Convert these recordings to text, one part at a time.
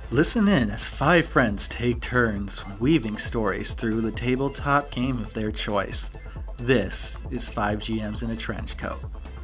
Listen in as five friends take turns weaving stories through the tabletop game of their choice. This is 5 GMs in a Trench Coat.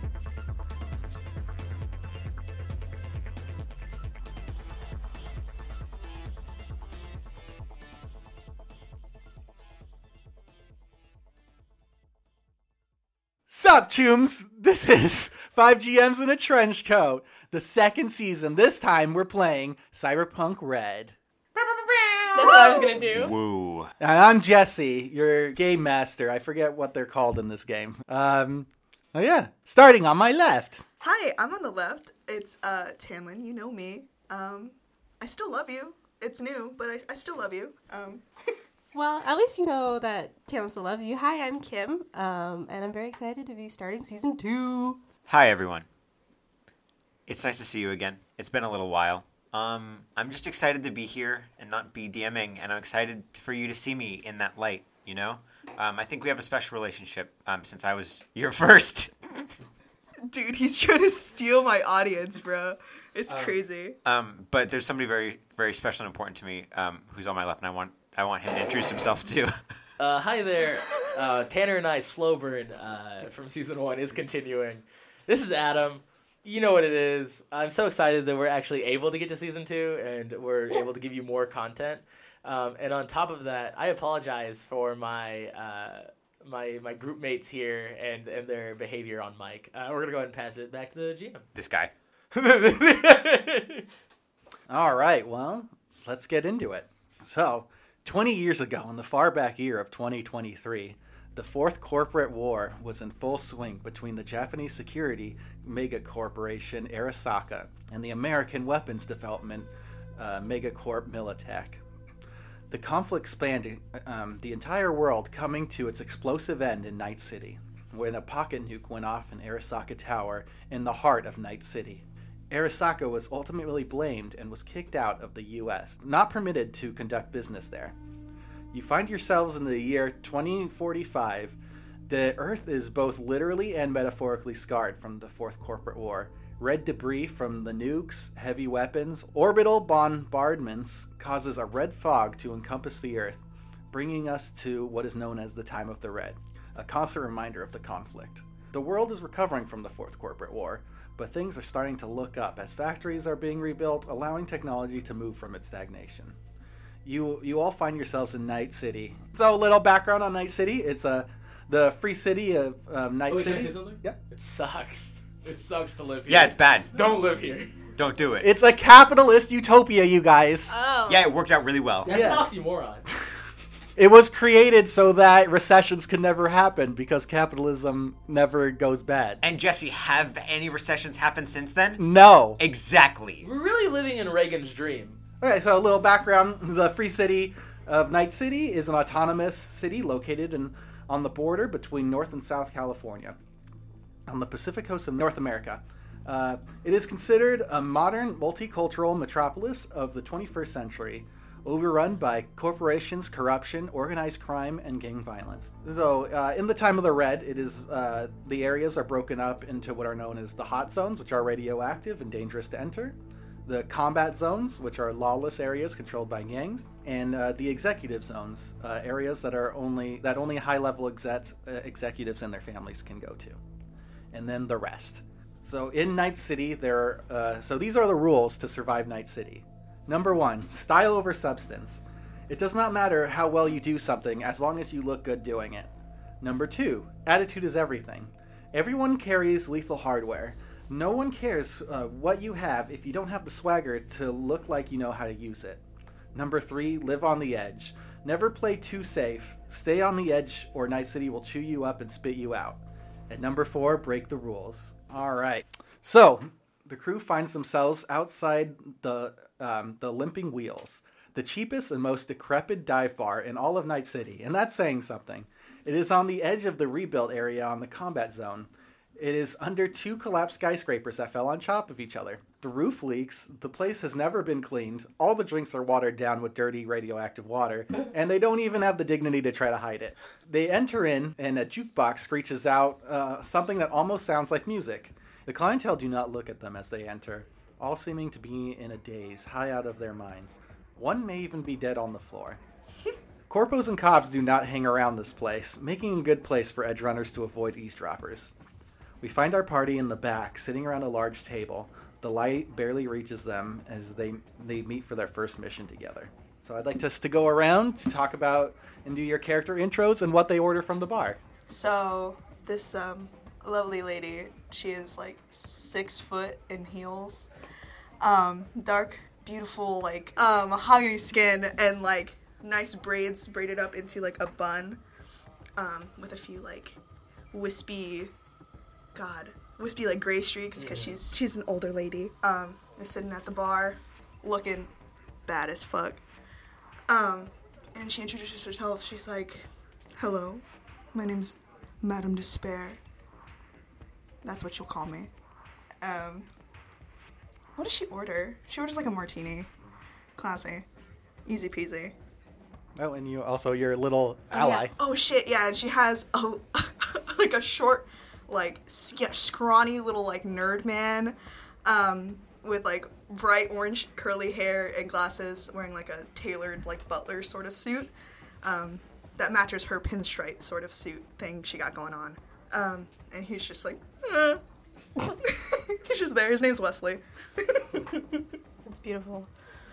Sup, chooms? This is 5 GMs in a Trench Coat, the second season. This time we're playing Cyberpunk Red. That's what I was gonna do. Woo. And I'm Jesse, your game master. I forget what they're called in this game. Starting on my left. Hi, I'm on the left. It's Tanlin. You know me. I still love you. It's new, but I still love you. Well, at least you know that Taylor still loves you. Hi, I'm Kim, and I'm very excited to be starting season 2. Hi, everyone. It's nice to see you again. It's been a little while. I'm just excited to be here and not be DMing, and I'm excited for you to see me in that light, you know? I think we have a special relationship, since I was your first. Dude, he's trying to steal my audience, bro. It's crazy. But there's somebody very, very special and important to me, who's on my left, and I want him to introduce himself too. Hi there. Tanner and I slow burn from season 1 is continuing. This is Adam. You know what it is. I'm so excited that we're actually able to get to season 2 and we're able to give you more content. And on top of that, I apologize for my my group mates here and their behavior on mic. We're gonna go ahead and pass it back to the GM. This guy. All right, well, let's get into it. So, 20 years ago, in the far back year of 2023, the Fourth Corporate War was in full swing between the Japanese security megacorporation Arasaka and the American weapons development megacorp Militech. The conflict spanned the entire world, coming to its explosive end in Night City, when a pocket nuke went off in Arasaka Tower in the heart of Night City. Arasaka was ultimately blamed and was kicked out of the U.S., not permitted to conduct business there. You find yourselves in the year 2045. The Earth is both literally and metaphorically scarred from the Fourth Corporate War. Red debris from the nukes, heavy weapons, orbital bombardments causes a red fog to encompass the Earth, bringing us to what is known as the Time of the Red, a constant reminder of the conflict. The world is recovering from the Fourth Corporate War, but things are starting to look up as factories are being rebuilt, allowing technology to move from its stagnation. You all find yourselves in Night City. So, a little background on Night City. It's the free city of Night City. Can I say something? Yeah. It sucks. It sucks to live here. Yeah, it's bad. Don't live here. Don't do it. It's a capitalist utopia, you guys. Oh. Yeah, it worked out really well. That's Yeah. an oxymoron. It was created so that recessions could never happen because capitalism never goes bad. And Jesse, have any recessions happened since then? No. Exactly. We're really living in Reagan's dream. Okay, so a little background. The free city of Night City is an autonomous city located on the border between North and South California, on the Pacific coast of North America. It is considered a modern multicultural metropolis of the 21st century, overrun by corporations, corruption, organized crime, and gang violence. So, in the Time of the Red, it is the areas are broken up into what are known as the hot zones, which are radioactive and dangerous to enter, the combat zones, which are lawless areas controlled by gangs, and the executive zones, areas that only high-level executives and their families can go to, and then the rest. So, in Night City, so these are the rules to survive Night City. Number 1, style over substance. It does not matter how well you do something as long as you look good doing it. Number 2, attitude is everything. Everyone carries lethal hardware. No one cares what you have if you don't have the swagger to look like you know how to use it. Number 3, live on the edge. Never play too safe. Stay on the edge or Night City will chew you up and spit you out. And number 4, break the rules. All right. So, the crew finds themselves outside the Limping Wheels, the cheapest and most decrepit dive bar in all of Night City, and that's saying something. It is on the edge of the rebuilt area on the combat zone. It is under 2 collapsed skyscrapers that fell on top of each other. The roof leaks, the place has never been cleaned, all the drinks are watered down with dirty radioactive water, and they don't even have the dignity to try to hide it. They enter in, and a jukebox screeches out something that almost sounds like music. The clientele do not look at them as they enter. all seeming to be in a daze, high out of their minds. One may even be dead on the floor. Corpos and cops do not hang around this place, making a good place for edge runners to avoid eavesdroppers. We find our party in the back, sitting around a large table. The light barely reaches them as they meet for their first mission together. So I'd like us to go around to talk about and do your character intros and what they order from the bar. So this lovely lady, she is like 6 foot in heels, dark, beautiful, like mahogany skin, and like nice braids braided up into like a bun, with a few like wispy like gray streaks because she's an older lady. Is sitting at the bar, looking bad as fuck. And she introduces herself. She's like, "Hello, my name's Madame Despair. That's what you'll call me." What does she order? She orders like a martini. Classy. Easy peasy. Oh, and you also your little ally. Yeah. Oh shit, yeah, and she has a like a short, like scrawny little like nerd man, with like bright orange curly hair and glasses, wearing like a tailored like butler sort of suit, that matches her pinstripe sort of suit thing she got going on. And he's just like, he's just there. His name's Wesley. It's beautiful.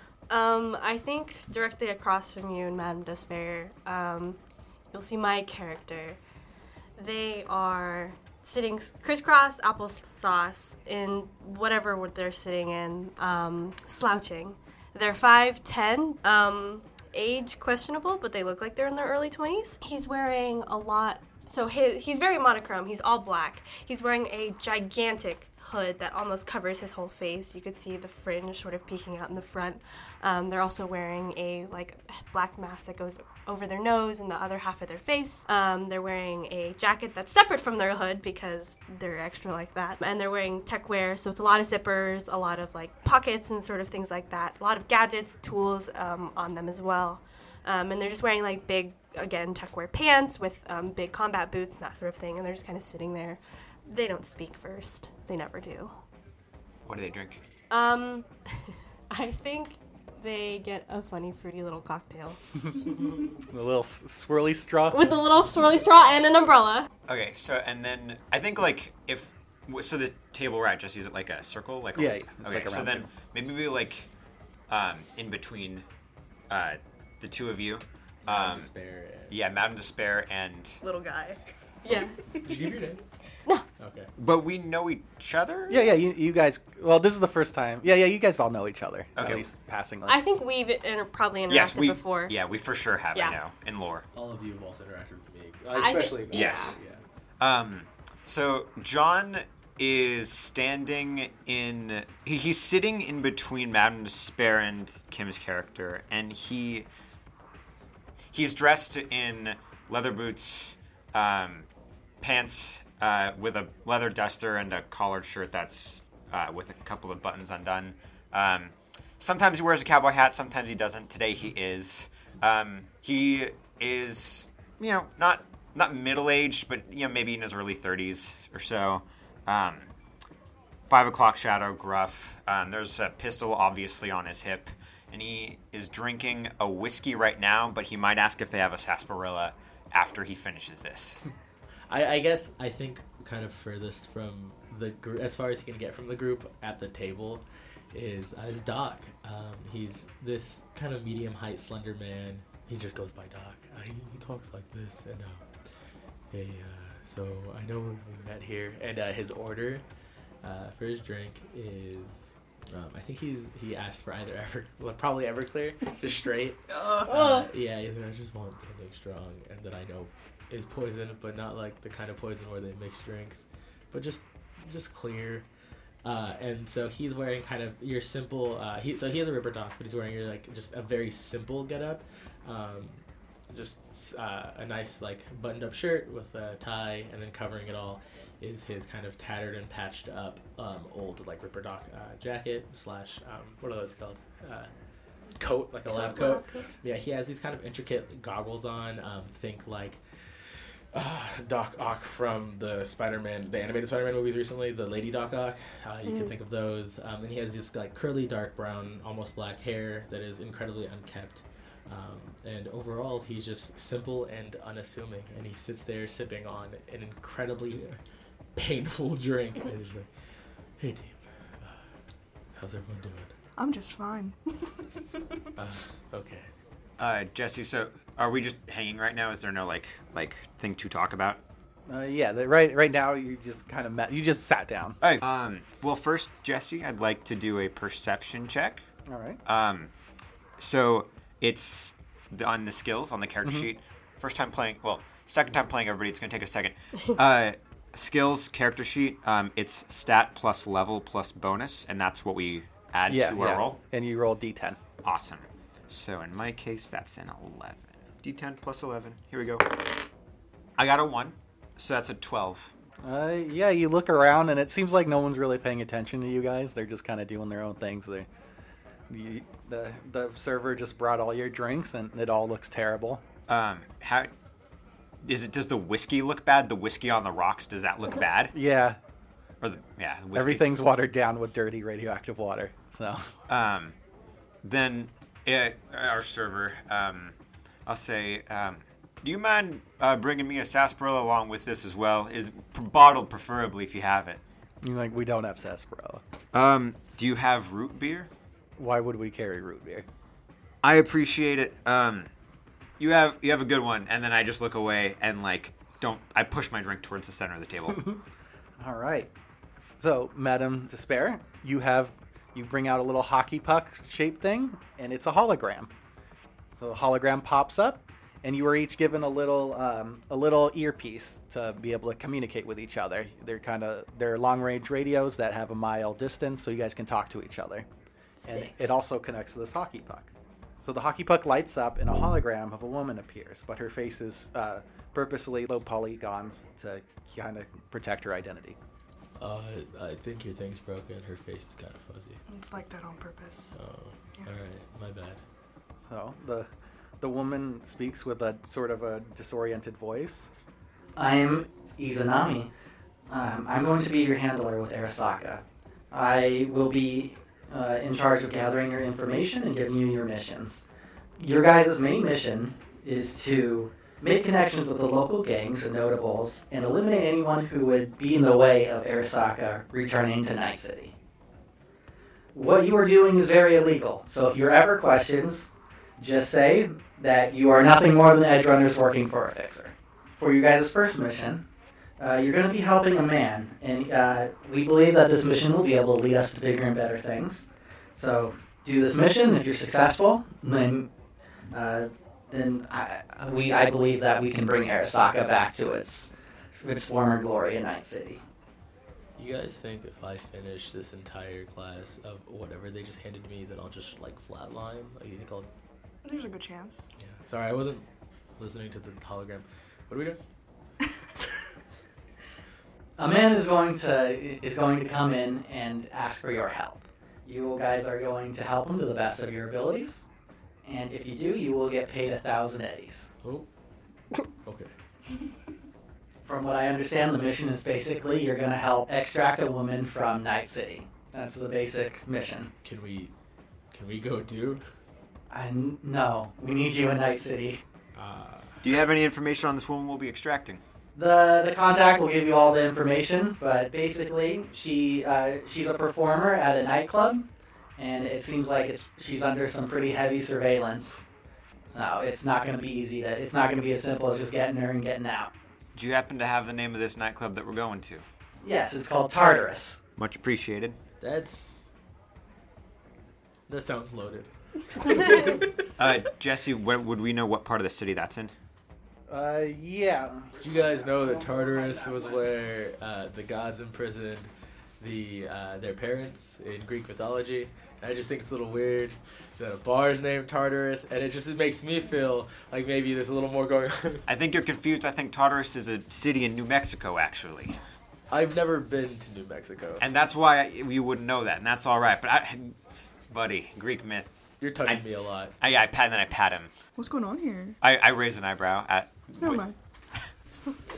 I think directly across from you in Madame Despair, you'll see my character. They are sitting crisscross applesauce in whatever they're sitting in, slouching. They're 5'10", age questionable, but they look like they're in their early 20s. He's wearing a lot, so he's very monochrome. He's all black. He's wearing a gigantic hood that almost covers his whole face. You could see the fringe sort of peeking out in the front. They're also wearing a like black mask that goes over their nose and the other half of their face. They're wearing a jacket that's separate from their hood because they're extra like that. And they're wearing tech wear, so it's a lot of zippers, a lot of like pockets and sort of things like that. A lot of gadgets, tools on them as well. And they're just wearing like big, again, tech wear pants with big combat boots and that sort of thing. And they're just kind of sitting there. They don't speak first. They never do. What do they drink? I think they get a funny, fruity little cocktail. The little swirly straw. With a little swirly straw and an umbrella. Okay, so and then I think like so the table we're at, just use it like a circle, like Yeah, it's okay, like a so round then table. maybe we like in between the two of you. Despair. Yeah, Madame Despair and. Little guy. Yeah. Did you give your name? No. Okay. But we know each other. Yeah, you guys. Well, this is the first time. Yeah, you guys all know each other. Okay. At least passingly. I think we've probably interacted Yes, we before. Yeah, we for sure have. Yeah. I know in lore. All of you have also interacted with me, I thi- especially. Yes. Yeah. So John is standing in. He's sitting in between Madame Despair and Kim's character, and he's dressed in leather boots, pants with a leather duster, and a collared shirt that's with a couple of buttons undone. Sometimes he wears a cowboy hat, sometimes he doesn't. Today he is. He is, not middle-aged, but, maybe in his early 30s or so. 5 o'clock shadow, gruff. There's a pistol obviously on his hip. And he is drinking a whiskey right now, but he might ask if they have a sarsaparilla after he finishes this. I guess I think kind of furthest from the group, as far as he can get from the group at the table, is Doc. He's this kind of medium height, slender man. He just goes by Doc. He talks like this, and hey, so I know we met here, and his order for his drink is. I think he asked for either probably Everclear, just straight. Yeah, he's like, I just want something strong and that I know is poison, but not like the kind of poison where they mix drinks, but just clear. And so he's wearing kind of your simple. He has a Ripper Doc, but he's wearing like just a very simple getup. Just a nice like buttoned up shirt with a tie, and then covering it all is his kind of tattered and patched up old like Ripper Doc jacket / what are those called? Coat, like a lab coat. Yeah, he has these kind of intricate goggles on. Think like Doc Ock from the animated Spider-Man movies recently, the Lady Doc Ock. You can think of those. And he has this like curly, dark brown, almost black hair that is incredibly unkempt. And overall, he's just simple and unassuming. And he sits there sipping on an incredibly painful drink. And he's like, "Hey team, how's everyone doing?" I'm just fine. Okay. Jesse, so are we just hanging right now? Is there no like thing to talk about? Right now you just kind of you just sat down. All right. Well, first, Jesse, I'd like to do a perception check. All right. So it's on the skills on the character sheet. Second time playing. Everybody, it's gonna take a second. Skills character sheet. It's stat plus level plus bonus, and that's what we add to our roll. And you roll D10. Awesome. So in my case, that's an 11. D10 plus 11. Here we go. I got a 1, so that's a 12. You look around, and it seems like no one's really paying attention to you guys. They're just kind of doing their own things. The server just brought all your drinks, and it all looks terrible. How is it? Does the whiskey look bad? The whiskey on the rocks, does that look bad? Yeah. Or the whiskey. Everything's watered down with dirty radioactive water. So. Then our server, I'll say, do you mind bringing me a sarsaparilla along with this as well? Is bottled preferably if you have it. He's like, we don't have sarsaparilla. Do you have root beer? Why would we carry root beer? I appreciate it. You have a good one, and then I just look away and I push my drink towards the center of the table. All right. So, Madame Despair, you bring out a little hockey puck shaped thing, and it's a hologram. So a hologram pops up, and you are each given a little earpiece to be able to communicate with each other. They're long range radios that have a mile distance, so you guys can talk to each other. Sick. And it also connects to this hockey puck. So the hockey puck lights up, and a hologram of a woman appears, but her face is purposely low polygons to kind of protect her identity. I think your thing's broken. Her face is kind of fuzzy. It's like that on purpose. Oh, Yeah. all right. My bad. So the woman speaks with a sort of a disoriented voice. I'm Izanami. I'm going to be your handler with Arasaka. I will be in charge of gathering your information and giving you your missions. Your guys' main mission is to make connections with the local gangs and notables and eliminate anyone who would be in the way of Arasaka returning to Night City. What you are doing is very illegal, so if you're ever questions, just say that you are nothing more than edge runners working for a fixer. For you guys' first mission, you're going to be helping a man, and we believe that this mission will be able to lead us to bigger and better things. So do this mission. If you're successful, then I believe that we can bring Arasaka back to its former glory in Night City. You guys think if I finish this entire class of whatever they just handed me, that I'll just flatline? You think I'll? There's a good chance. Yeah. Sorry, I wasn't listening to the hologram. What are we doing? A man is going to come in and ask for your help. You guys are going to help him to the best of your abilities, and if you do, you will get paid 1,000 eddies. Oh. Okay. From what I understand, the mission is basically you're going to help extract a woman from Night City. That's the basic mission. Can we go do? No, we need you in Night City. Do you have any information on this woman we'll be extracting? The contact will give you all the information, but basically she's a performer at a nightclub, and it seems like she's under some pretty heavy surveillance. So it's not going to be easy it's not going to be as simple as just getting her and getting out. Do you happen to have the name of this nightclub that we're going to? Yes, it's called Tartarus. Much appreciated. That sounds loaded. Jesse, would we know what part of the city that's in? Yeah. Did you guys know that Tartarus was where the gods imprisoned their parents in Greek mythology? And I just think it's a little weird that a bar is named Tartarus, and it makes me feel like maybe there's a little more going on. I think you're confused. I think Tartarus is a city in New Mexico, actually. I've never been to New Mexico. And that's why you wouldn't know that, and that's all right. But buddy, Greek myth. You're touching me a lot. I pat him. What's going on here? I raise an eyebrow at... Never mind.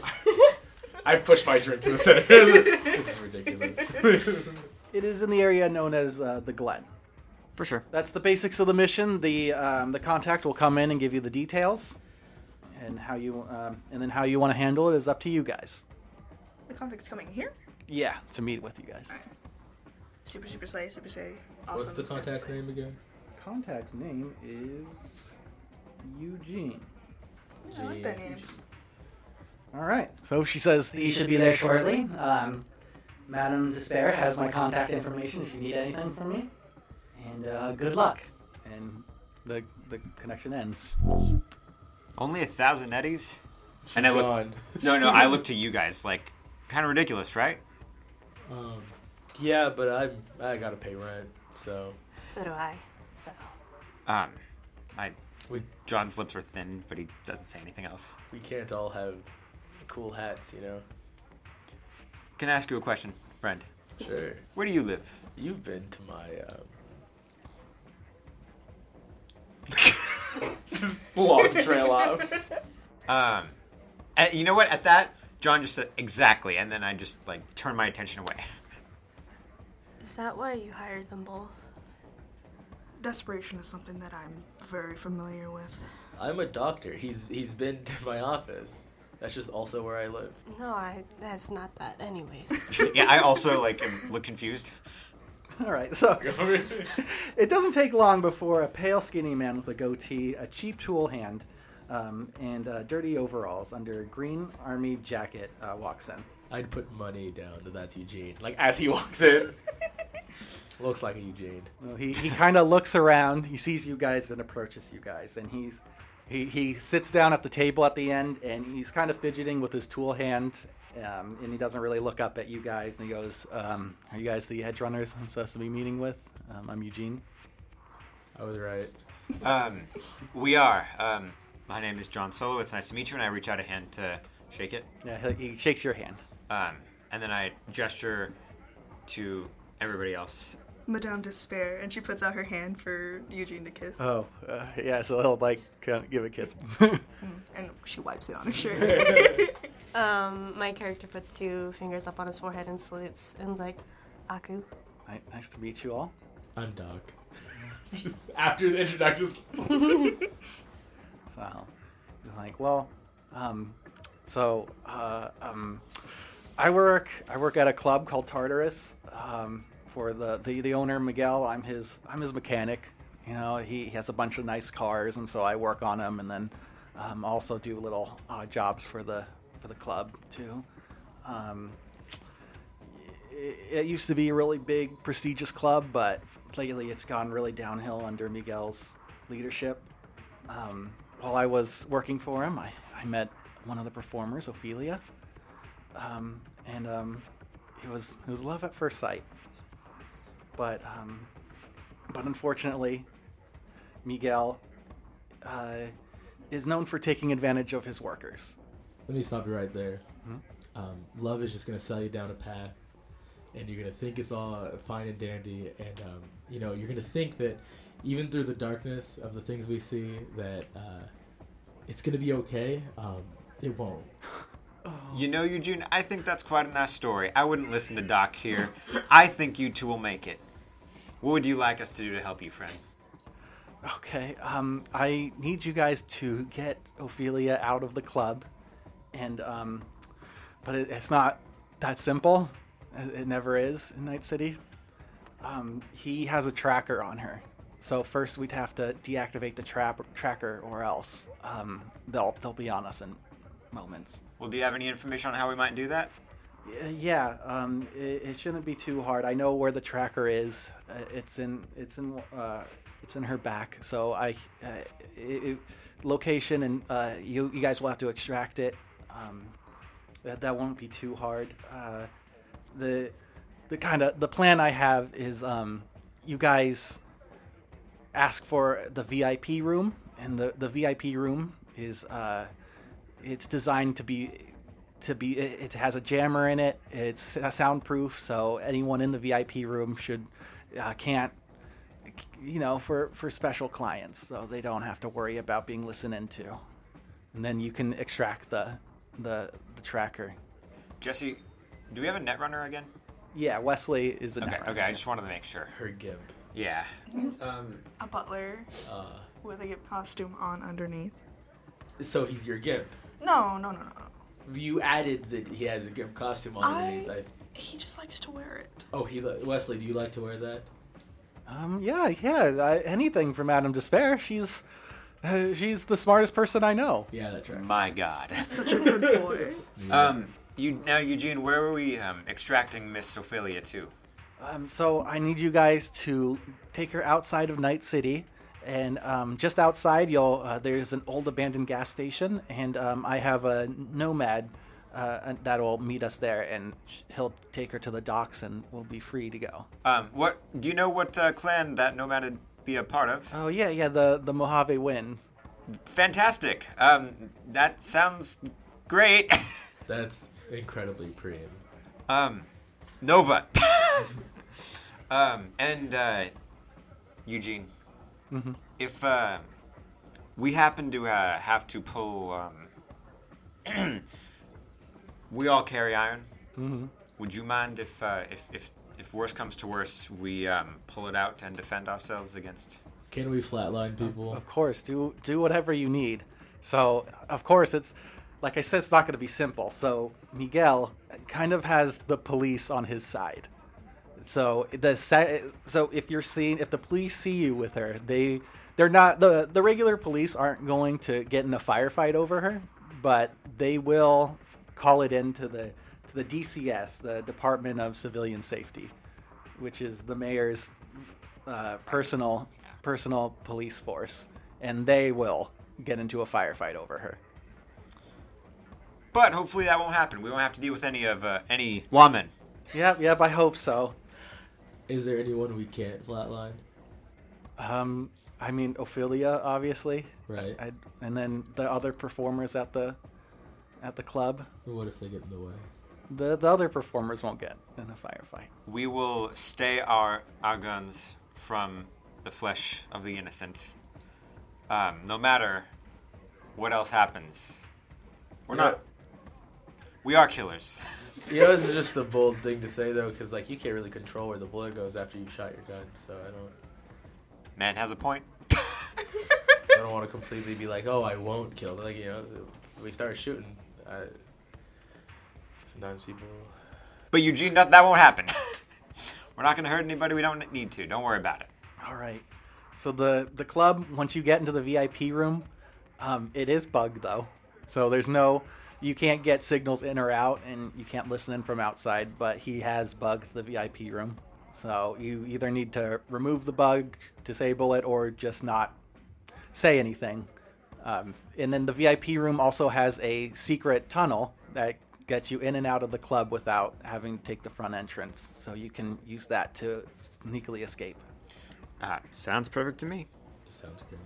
I pushed my drink to the center. This is ridiculous. It is in the area known as the Glen. For sure. That's the basics of the mission. The contact will come in and give you the details, and how you and then how you want to handle it is up to you guys. The contact's coming here? Yeah, to meet with you guys. Alright. Super slay. Awesome. What's the contact's Slay. name again? Contact's name is Eugene. I like that name. All right. So she says he should be there shortly. Madame Despair has my contact information if you need anything from me. And good luck. And the connection ends. Only 1,000 eddies? She's And I look- gone. No, I look to you guys. Like, kind of ridiculous, right? Yeah, but I gotta pay rent, so So do I. So. John's lips are thin, but he doesn't say anything else. we can't all have cool hats, you know? Can I ask you a question, friend? Sure. Where do you live? You've been to my, just long trail off. You know what? At that, John just said exactly, and then I just turned my attention away. Is that why you hired them both? Desperation is something that I'm very familiar with. I'm a doctor. He's been to my office. That's just also where I live. No, that's not that anyways. Yeah, I also look confused. All right. So it doesn't take long before a pale, skinny man with a goatee, a cheap tool hand, and dirty overalls under a green army jacket walks in. I'd put money down that that's Eugene. Like, as he walks in. Looks like a Eugene. Well, he kind of looks around. He sees you guys and approaches you guys, and he sits down at the table at the end, and he's kind of fidgeting with his tool hand, and he doesn't really look up at you guys. And he goes, "Are you guys the edge runners I'm supposed to be meeting with? I'm Eugene." I was right. We are. My name is John Solo. It's nice to meet you, and I reach out a hand to shake it. Yeah, he shakes your hand. And then I gesture to everybody else. Madame Despair, and she puts out her hand for Eugene to kiss. Oh, yeah. So he'll kind of give a kiss. And she wipes it on her shirt. My character puts 2 fingers up on his forehead and salutes and is like, Aku. Nice to meet you all. I'm Doc. After the introductions. So he's like, well, I work at a club called Tartarus. For the owner Miguel, I'm his mechanic. You know, he has a bunch of nice cars, and so I work on them, and then also do little jobs for the club too. It used to be a really big, prestigious club, but lately it's gone really downhill under Miguel's leadership. While I was working for him, I met one of the performers, Ophelia, and it was love at first sight. But unfortunately, Miguel is known for taking advantage of his workers. Let me stop you right there. Love is just going to sell you down a path, and you're going to think it's all fine and dandy, and you're going to think that even through the darkness of the things we see, that it's going to be okay. It won't. You know, Eugene, I think that's quite a nice story. I wouldn't listen to Doc here. I think you two will make it. What would you like us to do to help you, friend? Okay, I need you guys to get Ophelia out of the club, and but it's not that simple. It never is in Night City. He has a tracker on her, so first we'd have to deactivate the tracker, or else they'll be on us in moments. Well, do you have any information on how we might do that? Yeah, it shouldn't be too hard. I know where the tracker is. It's in her back. So location, and you guys will have to extract it. That won't be too hard. The plan I have is you guys ask for the VIP room, and the VIP room is it's designed to be it has a jammer in it. It's soundproof, so anyone in the VIP room can't for special clients, so they don't have to worry about being listened into. And then you can extract the tracker. Jesse, do we have a Netrunner again? Yeah, Wesley is a Okay, Netrunner. okay, I just wanted to make sure. Her gimp. Yeah. A butler with a gimp costume on underneath. So he's your gimp. No. You added that he has a gimp costume on underneath. He just likes to wear it. Oh, Wesley, do you like to wear that? Yeah. Anything from Madame Despair. She's the smartest person I know. Yeah, that tracks. My God. Such a good boy. Now, Eugene, where are we extracting Miss Ophelia to? So I need you guys to take her outside of Night City, and just outside, there's an old abandoned gas station, and I have a nomad that will meet us there, and he'll take her to the docks, and we'll be free to go. What do you know? What clan that nomad would be a part of? Oh yeah, the Mojave Winds. Fantastic. That sounds great. That's incredibly pretty. Nova. And Eugene, if we happen to have to pull, we all carry iron. Would you mind if worse comes to worse, we pull it out and defend ourselves against? Can we flatline people? Of course, do whatever you need. So of course it's. Like I said, it's not going to be simple. So Miguel kind of has the police on his side. So if the police see you with her, they're not the regular police aren't going to get in a firefight over her, but they will call it into the DCS, the Department of Civilian Safety, which is the mayor's personal police force, and they will get into a firefight over her. But hopefully that won't happen. We won't have to deal with any lawmen. Yep, I hope so. Is there anyone we can't flatline? I mean, Ophelia, obviously. Right. And then the other performers at the club. What if they get in the way? The other performers won't get in a firefight. We will stay our guns from the flesh of the innocent. No matter what else happens. We are killers. You know, this is just a bold thing to say, though, because, like, you can't really control where the bullet goes after you shot your gun, so I don't... Man has a point. I don't want to completely be like, oh, I won't kill. Like, you know, if we start shooting, sometimes people... But Eugene, that won't happen. We're not going to hurt anybody we don't need to. Don't worry about it. All right. So the club, once you get into the VIP room, it is bugged, though. So there's no... You can't get signals in or out, and you can't listen in from outside, but he has bugged the VIP room. So you either need to remove the bug, disable it, or just not say anything. And then the VIP room also has a secret tunnel that gets you in and out of the club without having to take the front entrance. So you can use that to sneakily escape. Sounds perfect to me. Sounds great.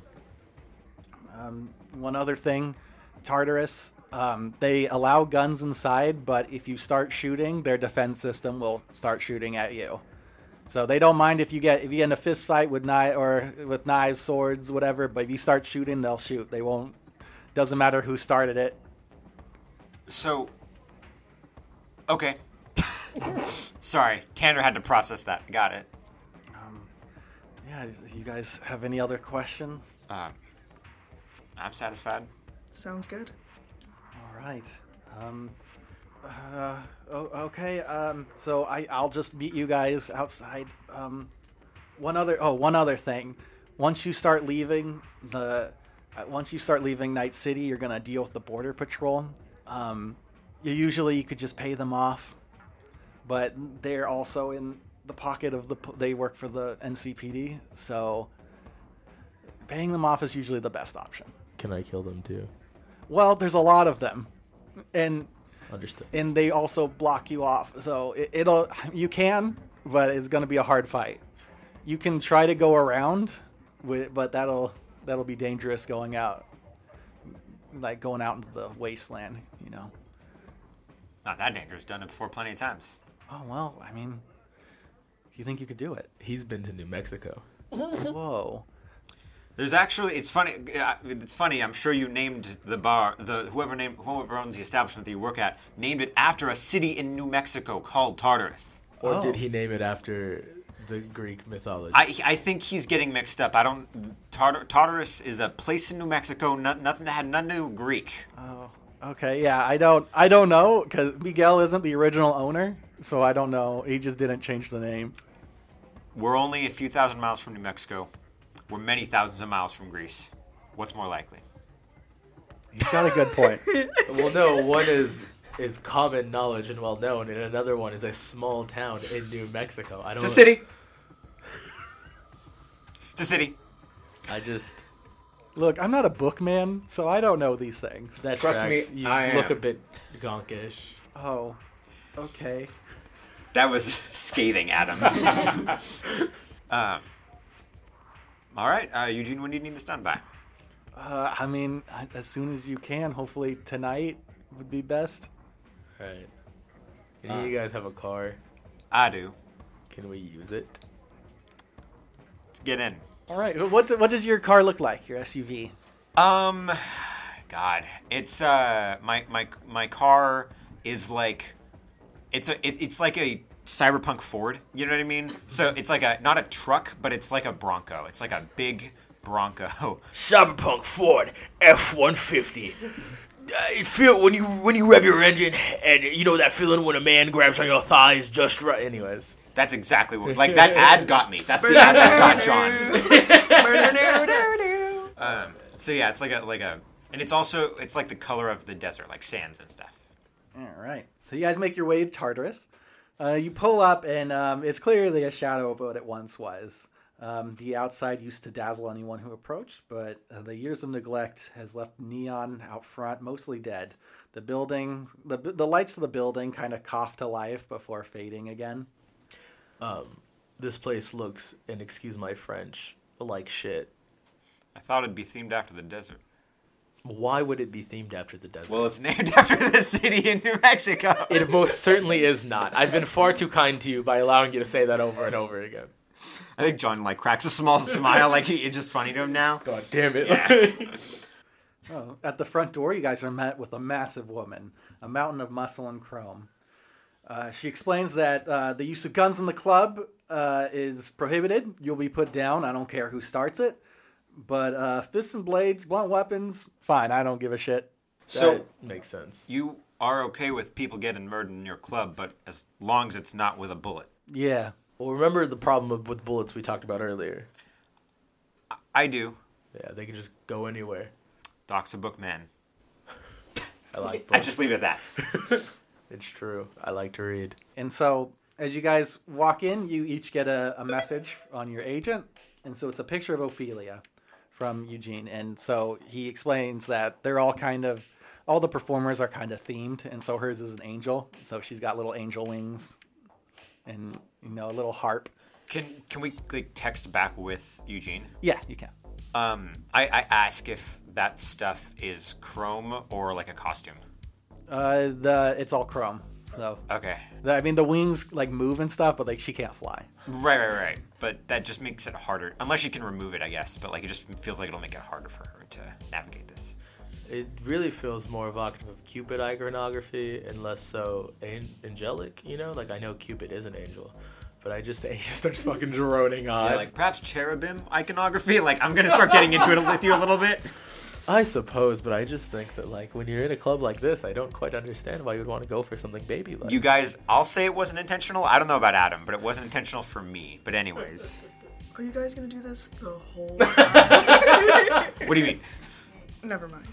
One other thing, Tartarus... they allow guns inside, but if you start shooting, their defense system will start shooting at you. So they don't mind if you get in a fist fight with knives, swords, whatever. But if you start shooting, they'll shoot. They won't. Doesn't matter who started it. So, okay. Sorry, Tanner had to process that. Got it. Yeah. You guys have any other questions? I'm satisfied. Sounds good. All right. Okay. So I'll just meet you guys outside. One other thing. Once you start leaving Night City, you're gonna deal with the border patrol. You could just pay them off, but they're also in the pocket of they work for the NCPD, so paying them off is usually the best option. Can I kill them too? Well, there's a lot of them, and Understood. And they also block you off, so you can, but it's going to be a hard fight. You can try to go around, but that'll be dangerous going out into the wasteland, you know. Not that dangerous. Done it before plenty of times. Oh well, I mean, you think you could do it? He's been to New Mexico. Whoa. There's actually, it's funny. It's funny. I'm sure you named the bar, whoever owns the establishment that you work at, named it after a city in New Mexico called Tartarus. Or did he name it after the Greek mythology? I think he's getting mixed up. Tartarus is a place in New Mexico. Nothing that had nothing to do with Greek. Oh, okay. Yeah, I don't know because Miguel isn't the original owner, so I don't know. He just didn't change the name. We're only a few thousand miles from New Mexico. We're many thousands of miles from Greece. What's more likely? He's got a good point. Well, no, one is common knowledge and well known, and another one is a small town in New Mexico. It's a city. It's a city. Look, I'm not a bookman, so I don't know these things. That Trust tracks. me, You I look am. a bit gonkish. Oh, okay. That was scathing, Adam. All right, Eugene, when do you need this done by? I mean, as soon as you can. Hopefully tonight would be best. All right. Any of you guys have a car? I do. Can we use it? Let's get in. All right. What does your car look like? Your SUV? God, it's my car is like, it's like a cyberpunk Ford. You know what I mean? So it's like not a truck, but it's like a Bronco. It's like a big Bronco. Cyberpunk Ford F-150. It feel when you rev your engine, and you know that feeling when a man grabs on your thighs just right. Anyways, That's exactly what. Like that ad got me. That's the ad that got John. So yeah, it's like a, and it's like the color of the desert, like sands and stuff. All right. So you guys make your way to Tartarus. You pull up, and it's clearly a shadow of what it once was. The outside used to dazzle anyone who approached, but the years of neglect has left neon out front mostly dead. The building, the lights of the building kind of cough to life before fading again. this place looks, and excuse my French, like shit. I thought it'd be themed after the desert. Why would it be themed after the desert? Well, it's named after the city in New Mexico. It most certainly is not. I've been far too kind to you by allowing you to say that over and over again. I think John cracks a small smile, it's just funny to him now. God damn it. Yeah. Oh, at the front door, you guys are met with a massive woman, a mountain of muscle and chrome. She explains that the use of guns in the club is prohibited. You'll be put down. I don't care who starts it. But fists and blades, blunt weapons, fine. I don't give a shit. So That makes sense. you are okay with people getting murdered in your club, but as long as it's not with a bullet. Yeah. Well, remember the problem with bullets we talked about earlier? I do. Yeah, they can just go anywhere. Doc's a bookman. I like I just leave it at that. It's true. I like to read. And so as you guys walk in, you each get a message on your agent. And so it's a picture of Ophelia from Eugene. And so he explains that they're all all the performers are kind of themed. And so hers is an angel. So she's got little angel wings and, a little harp. Can we text back with Eugene? Yeah, you can. I ask if that stuff is chrome or like a costume. It's all chrome. So Okay. the wings move and stuff, but she can't fly. Right. But that just makes it harder. Unless you can remove it, I guess. But it just feels like it'll make it harder for her to navigate this. It really feels more evocative of Cupid iconography and less so angelic, I know Cupid is an angel, but he just starts fucking droning on. Yeah, perhaps cherubim iconography. I'm gonna start getting into it with you a little bit. I suppose, but I just think that when you're in a club like this, I don't quite understand why you would want to go for something baby-like. You guys, I'll say it wasn't intentional. I don't know about Adam, but it wasn't intentional for me. But anyways. Are you guys gonna do this the whole What do you mean? Never mind.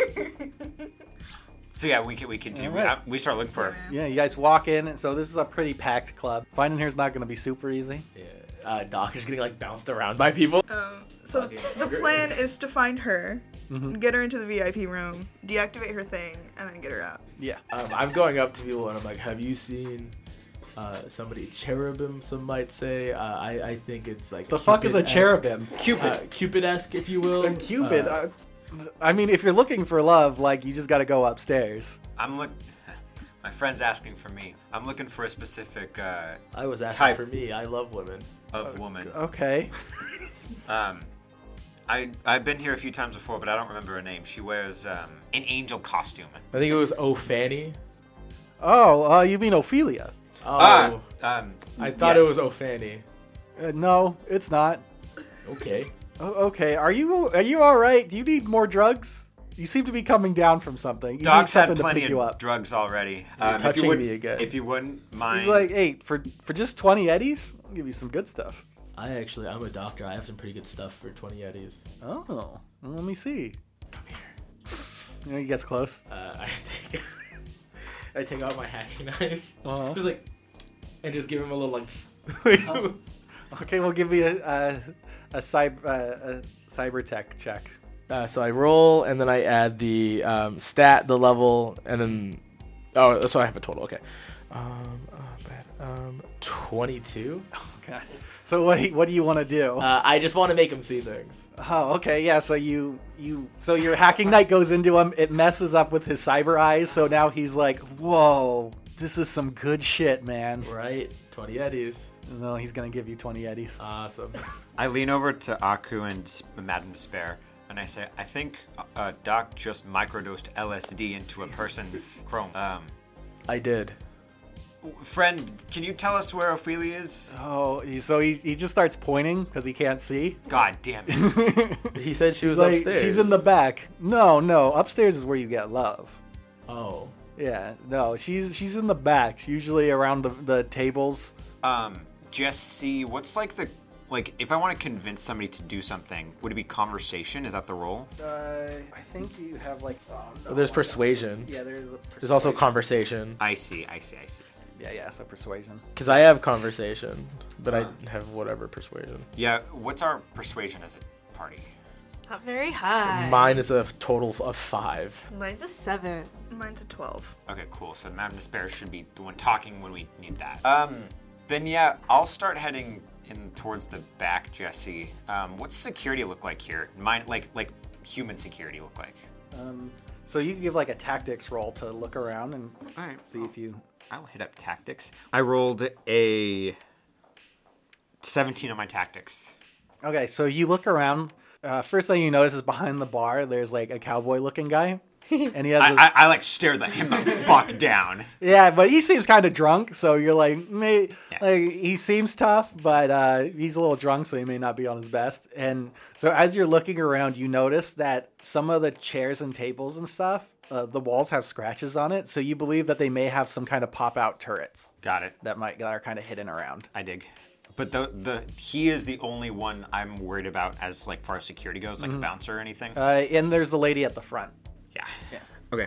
So yeah, we continue. All right. We start looking for her. Yeah, you guys walk in. So this is a pretty packed club. Finding her is not going to be super easy. Yeah. Doc is getting bounced around by people. So Okay. the plan is to find her, get her into the VIP room, deactivate her thing, and then get her out. Yeah. I'm going up to people and I'm like, have you seen somebody cherubim, some might say? I think it's The fuck is a Cupid-esque. cherubim? Cupid-esque, if you will. And Cupid. If you're looking for love, you just got to go upstairs. My friend's asking for me. I'm looking for a specific I was asking type for me. I love women. of woman. Okay. I've been here a few times before, but I don't remember her name. She wears an angel costume. I think it was O'Fanny. Oh, you mean Ophelia? Oh, I thought yes. it was O'Fanny. No, it's not. Okay. Okay, are you all right? Do you need more drugs? You seem to be coming down from something. You Dog's need had something to plenty pick you of up. drugs already. touching me again. If you wouldn't mind. He's like, hey, for just 20 eddies, I'll give you some good stuff. I'm a doctor. I have some pretty good stuff for 20 eddies. Oh, well, let me see. Come here. You know, he gets close. I take out my hacking knife. Uh-huh. Just like, and just give him a little like. Okay, we'll give you a cyber tech check. So I roll, and then I add the stat, the level, and then so I have a total. Okay, 22. Okay. So what do you want to do? I just want to make him see things. Oh, okay, yeah. So so your hacking knight goes into him. It messes up with his cyber eyes. So now he's like, whoa, this is some good shit, man. Right, 20 eddies. No, he's gonna give you 20 eddies. Awesome. I lean over to Aku and Madame Despair, and I say, I think Doc just microdosed LSD into a person's chrome. I did. Friend, can you tell us where Ophelia is? Oh, so he just starts pointing because he can't see. God damn it. He said she was Like, upstairs. she's in the back. No, upstairs is where you get love. Oh. Yeah, no, she's in the back. She's usually around the tables. Jesse, what's like if I want to convince somebody to do something, would it be conversation? Is that the role? I think you have like. There's persuasion. Yeah, there's There's also conversation. I see. Yeah, so persuasion. Because I have conversation, but I have whatever persuasion. Yeah, what's our persuasion as a party? Not very high. Mine is a total of 5. Mine's a 7. Mine's a 12. Okay, cool. So Madame Despair should be the one talking when we need that. Then yeah, I'll start heading in towards the back, Jesse. What's security look like here? Mine, like human security look like? So you can give like a tactics roll to look around and All right, see if you. I'll hit up tactics. I rolled a 17 on my tactics. Okay, so you look around. First thing you notice is behind the bar, there's like a cowboy-looking guy, and he has. I like stare him the fuck down. Yeah, but he seems kind of drunk, so you're like, like he seems tough, but he's a little drunk, so he may not be on his best. And so as you're looking around, you notice that some of the chairs and tables and stuff, the walls have scratches on it, so you believe that they may have some kind of pop-out turrets Got it. that are kind of hidden around. I dig. But he is the only one I'm worried about as like far as security goes, like a bouncer or anything. And there's the lady at the front. Yeah. Okay.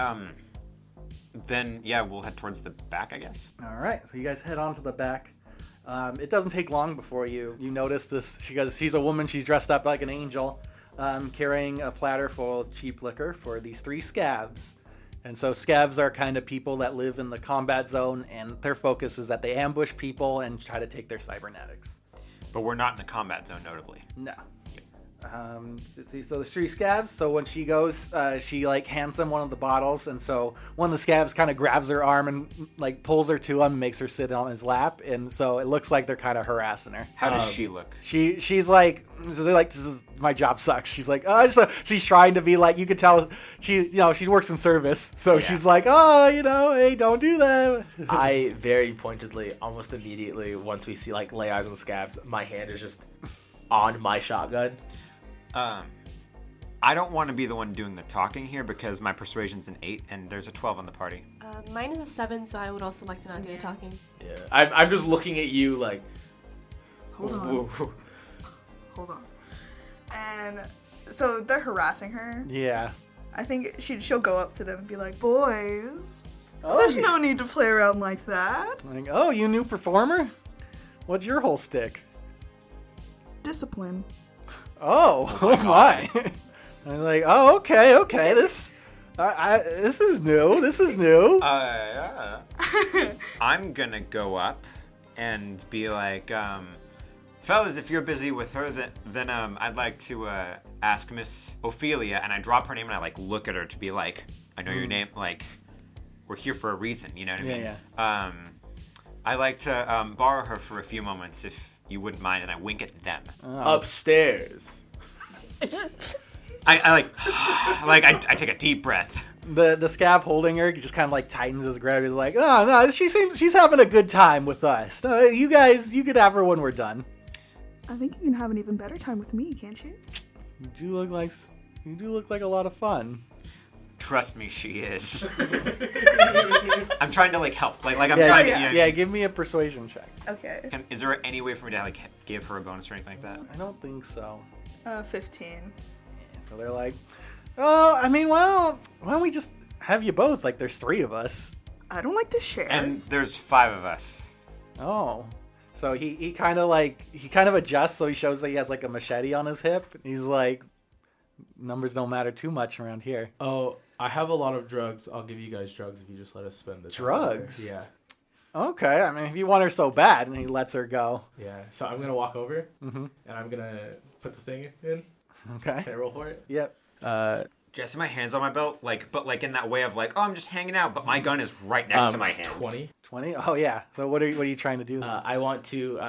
Then yeah, we'll head towards the back, I guess. All right, so you guys head on to the back. It doesn't take long before you notice this. She's a woman. She's dressed up like an angel, carrying a platter full of cheap liquor for these 3 scavs. And so scavs are kind of people that live in the combat zone, and their focus is that they ambush people and try to take their cybernetics. But we're not in the combat zone, notably. No. So there's 3 scavs. So when she goes, she like hands them one of the bottles, and so one of the scavs kind of grabs her arm and like pulls her to him and makes her sit on his lap, and so it looks like they're kind of harassing her. How does she look? She's like this is my job sucks. She's like, she's trying to be like, you could tell she works in service, so she's like, hey, don't do that. I very pointedly, almost immediately, once we see like lay eyes on the scabs, my hand is just on my shotgun. I don't want to be the one doing the talking here because my persuasion's an 8 and there's a 12 on the party. Mine is a 7, so I would also like to not do the talking. Yeah, I'm just looking at you like. Hold on. And so they're harassing her. Yeah. I think she'll go up to them and be like, boys, Oh, there's no need to play around like that. like, you new performer? What's your whole stick? Discipline. Oh my! I'm like, okay. This is new. This is new. I'm gonna go up and be like, fellas, if you're busy with her, then I'd like to ask Miss Ophelia, and I drop her name and I like look at her to be like, I know your name, like, we're here for a reason, you know what I mean? Yeah. I like to borrow her for a few moments if you wouldn't mind, and I wink at them. Upstairs. I take a deep breath. The scav holding her just kind of like tightens his grab. He's like, oh no, she's having a good time with us. You guys, you could have her when we're done. I think you can have an even better time with me, can't you? You do look like a lot of fun. Trust me, she is. I'm trying to like help. Like I'm Yeah, trying to. yeah, give me a persuasion check. Okay. Is there any way for me to like give her a bonus or anything like that? I don't think so. 15. So they're like, oh, I mean, well, why don't we just have you both? Like, there's 3 of us. I don't like to share. And there's 5 of us. Oh. So he kind of adjusts, so he shows that he has like a machete on his hip. He's like, numbers don't matter too much around here. Oh, I have a lot of drugs. I'll give you guys drugs if you just let us spend the time Drugs? there. Okay, I mean, if you want her so bad, and he lets her go. Yeah. So I'm gonna walk over, and I'm gonna put the thing in. Okay. Can I roll for it? Yep. Jesse, my hand's on my belt, but in that way of like, oh, I'm just hanging out, but my gun is right next to my hand. 20. 20? Oh, yeah. So what are you trying to do? I want to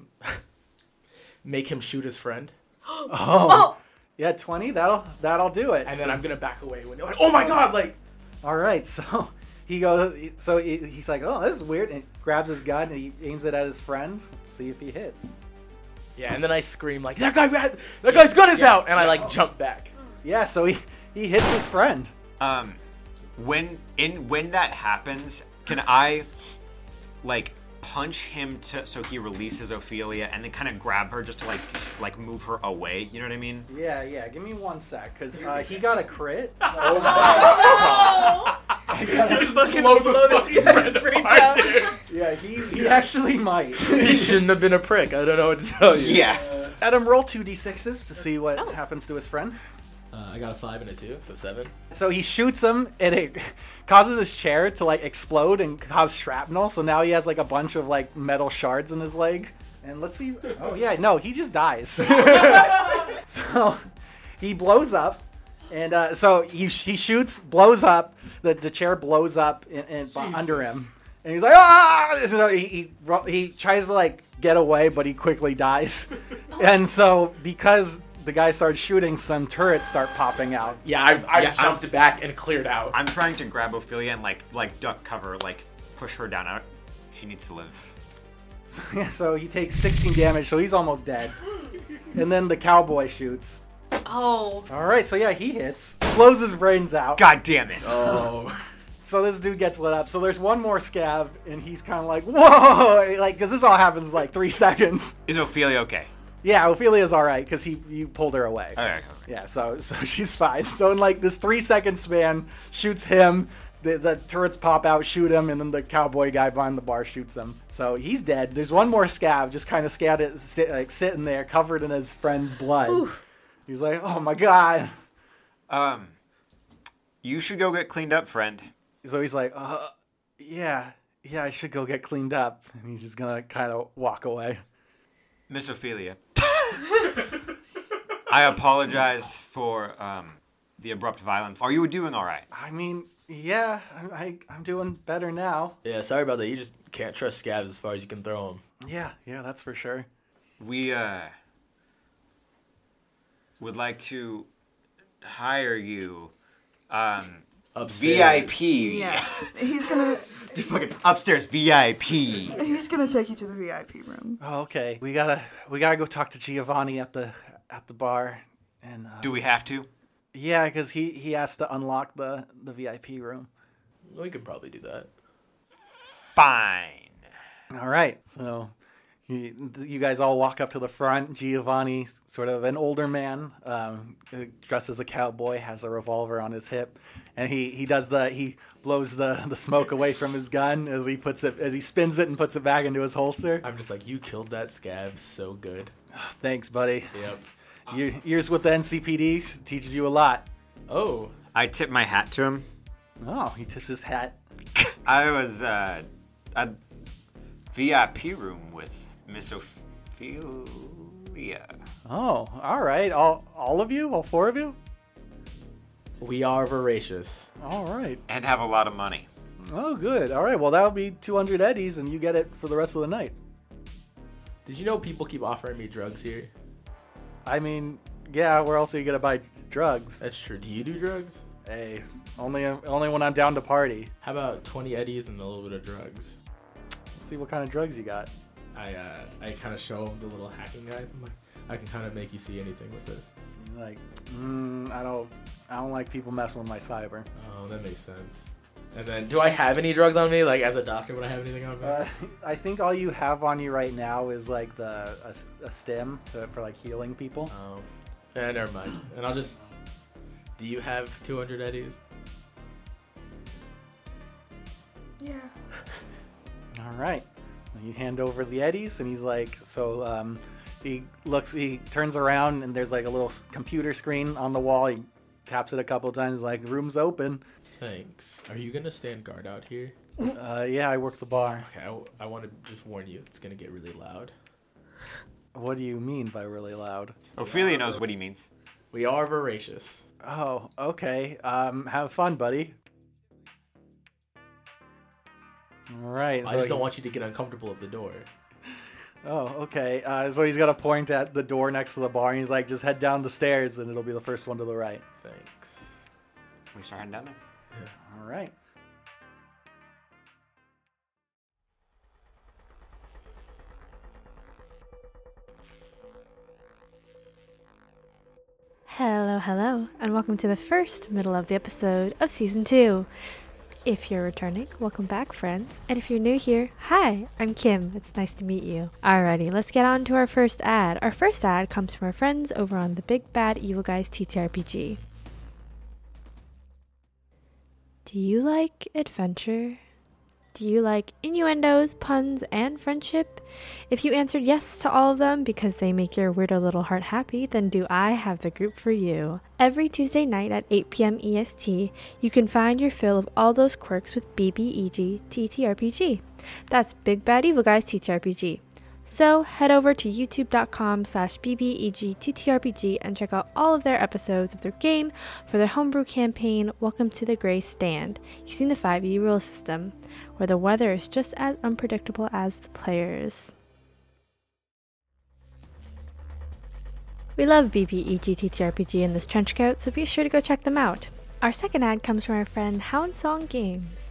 make him shoot his friend, Oh. Yeah, 20. That'll do it. and then I'm gonna back away when. Oh my god! Like. All right, so he goes. So he's like, "Oh, this is weird," and grabs his gun and he aims it at his friend. Let's see if he hits. Yeah, and then I scream like, that guy's gun is out, and I like jump back. Yeah, so he hits his friend. When that happens, can I like punch him so he releases Ophelia and then kind of grab her just to like move her away? You know what I mean? Yeah. Give me 1 sec, because he got a crit. Oh my god! Just looking below this guy's brains out. Yeah, he actually might. He shouldn't have been a prick. I don't know what to tell you. Yeah. Adam, roll 2d6s to see what happens to his friend. I got a 5 and a 2, so 7. So he shoots him, and it causes his chair to like explode and cause shrapnel. So now he has like a bunch of like metal shards in his leg. And let's see. Oh yeah, no, he just dies. So he blows up, and so he shoots, blows up. The chair blows up under him, and he's like, ah! So he tries to like get away, but he quickly dies. And so because the guy starts shooting, some turrets start popping out. Yeah, I've jumped back and cleared out. I'm trying to grab Ophelia and like duck cover, like push her down. She needs to live. So he takes 16 damage, so he's almost dead. And then the cowboy shoots. Oh. All right, so yeah, he hits, blows his brains out. God damn it! Oh. So this dude gets lit up. So there's one more scav, and he's kind of like, whoa, like, because this all happens in like 3 seconds. Is Ophelia okay? Yeah, Ophelia's all right because you pulled her away. Okay. Yeah, so she's fine. So in like this 3-second span, shoots him. The turrets pop out, shoot him, and then the cowboy guy behind the bar shoots him. So he's dead. There's one more scav just kind of sitting there, covered in his friend's blood. Oof. He's like, oh my god. You should go get cleaned up, friend. So he's like, yeah, I should go get cleaned up. And he's just gonna kind of walk away. Miss Ophelia. I apologize for the abrupt violence. Are you doing all right? I mean, yeah, I'm doing better now. Yeah, sorry about that. You just can't trust scabs as far as you can throw them. Yeah, that's for sure. We would like to hire you. Upstairs. VIP. Yeah. He's gonna Fucking upstairs VIP. he's gonna take you to the VIP room. Oh, okay. We gotta go talk to Giovanni at the bar, and Do we have to? yeah, because he has to unlock the VIP room. We could probably do that. Fine. All right, so you guys all walk up to the front. Giovanni, sort of an older man, dressed as a cowboy, has a revolver on his hip, and he blows the smoke away from his gun as he spins it and puts it back into his holster. I'm just like, you killed that scab so good. Oh, thanks, buddy. Yep. Years with the NCPD teaches you a lot. Oh. I tip my hat to him. Oh, he tips his hat. I was a VIP room with Miss Ophelia. Oh, all right. All of you? All 4 of you? We are voracious. All right. And have a lot of money. Oh, good. All right. Well, that'll be 200 eddies, and you get it for the rest of the night. Did you know people keep offering me drugs here? I mean, Yeah, where else are you gonna buy drugs? That's true. Do you do drugs? Hey, only when I'm down to party. How about 20 eddies and a little bit of drugs? Let's see what kind of drugs you got. I kind of show him the little hacking guys. I'm like, I can kind of make you see anything with this. Like, I don't like people messing with my cyber. Oh, that makes sense. And then, do I have any drugs on me? Like, as a doctor, would I have anything on me? I think all you have on you right now is like a stem for like healing people. Oh, never mind. And I'll just. Do you have 200 eddies? Yeah. All right. You hand over the eddies, and he's like, so he turns around, and there's like a little computer screen on the wall. He taps it a couple of times, like, room's open. Thanks. Are you gonna stand guard out here? Yeah, I work the bar. Okay, I want to just warn you, it's gonna get really loud. What do you mean by really loud? Ophelia knows what he means. We are voracious. Oh, okay. Have fun, buddy. All right. I just don't want you to get uncomfortable at the door. Oh, okay. So he's got to point at the door next to the bar, and he's like, just head down the stairs, and it'll be the first one to the right. Thanks. We start heading down there. Yeah. All right. Hello, and welcome to the first middle of the episode of Season 2. If you're returning, welcome back, friends. And if you're new here, hi, I'm Kim. It's nice to meet you. Alrighty, let's get on to our first ad. Our first ad comes from our friends over on the Big Bad Evil Guys TTRPG. Do you like adventure? Do you like innuendos, puns, and friendship? If you answered yes to all of them because they make your weirdo little heart happy, then do I have the group for you. Every Tuesday night at 8 p.m. EST, you can find your fill of all those quirks with BBEG TTRPG. That's Big Bad Evil Guys TTRPG. So head over to youtube.com/BBEGTTRPG and check out all of their episodes of their game for their homebrew campaign, Welcome to the Grey Stand, using the 5e rule system, where the weather is just as unpredictable as the players. We love BBEGTTRPG in this trenchcoat, so be sure to go check them out. Our second ad comes from our friend Hound Song Games.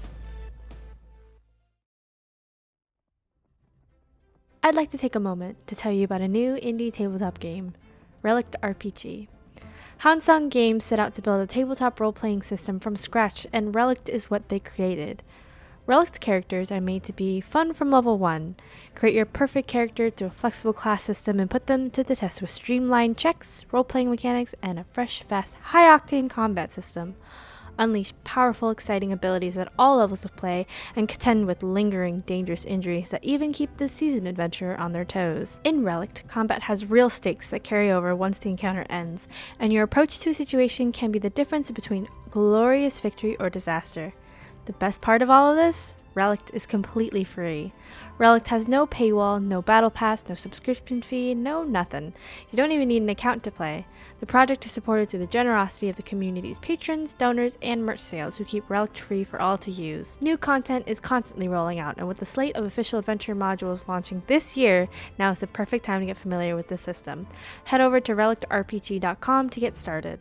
I'd like to take a moment to tell you about a new indie tabletop game, Relict RPG. Houndsong Games set out to build a tabletop role-playing system from scratch, and Relict is what they created. Relict characters are made to be fun from level 1. Create your perfect character through a flexible class system and put them to the test with streamlined checks, role-playing mechanics, and a fresh, fast, high-octane combat system. Unleash powerful, exciting abilities at all levels of play, and contend with lingering, dangerous injuries that even keep the seasoned adventurer on their toes. In Relict, combat has real stakes that carry over once the encounter ends, and your approach to a situation can be the difference between glorious victory or disaster. The best part of all of this? Relict is completely free. Relict has no paywall, no battle pass, no subscription fee, no nothing. You don't even need an account to play. The project is supported through the generosity of the community's patrons, donors, and merch sales who keep Relict free for all to use. New content is constantly rolling out, and with the slate of official adventure modules launching this year, now is the perfect time to get familiar with the system. Head over to relictrpg.com to get started.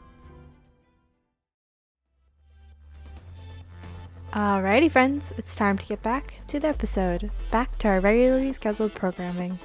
Alrighty friends, it's time to get back to the episode. Back to our regularly scheduled programming.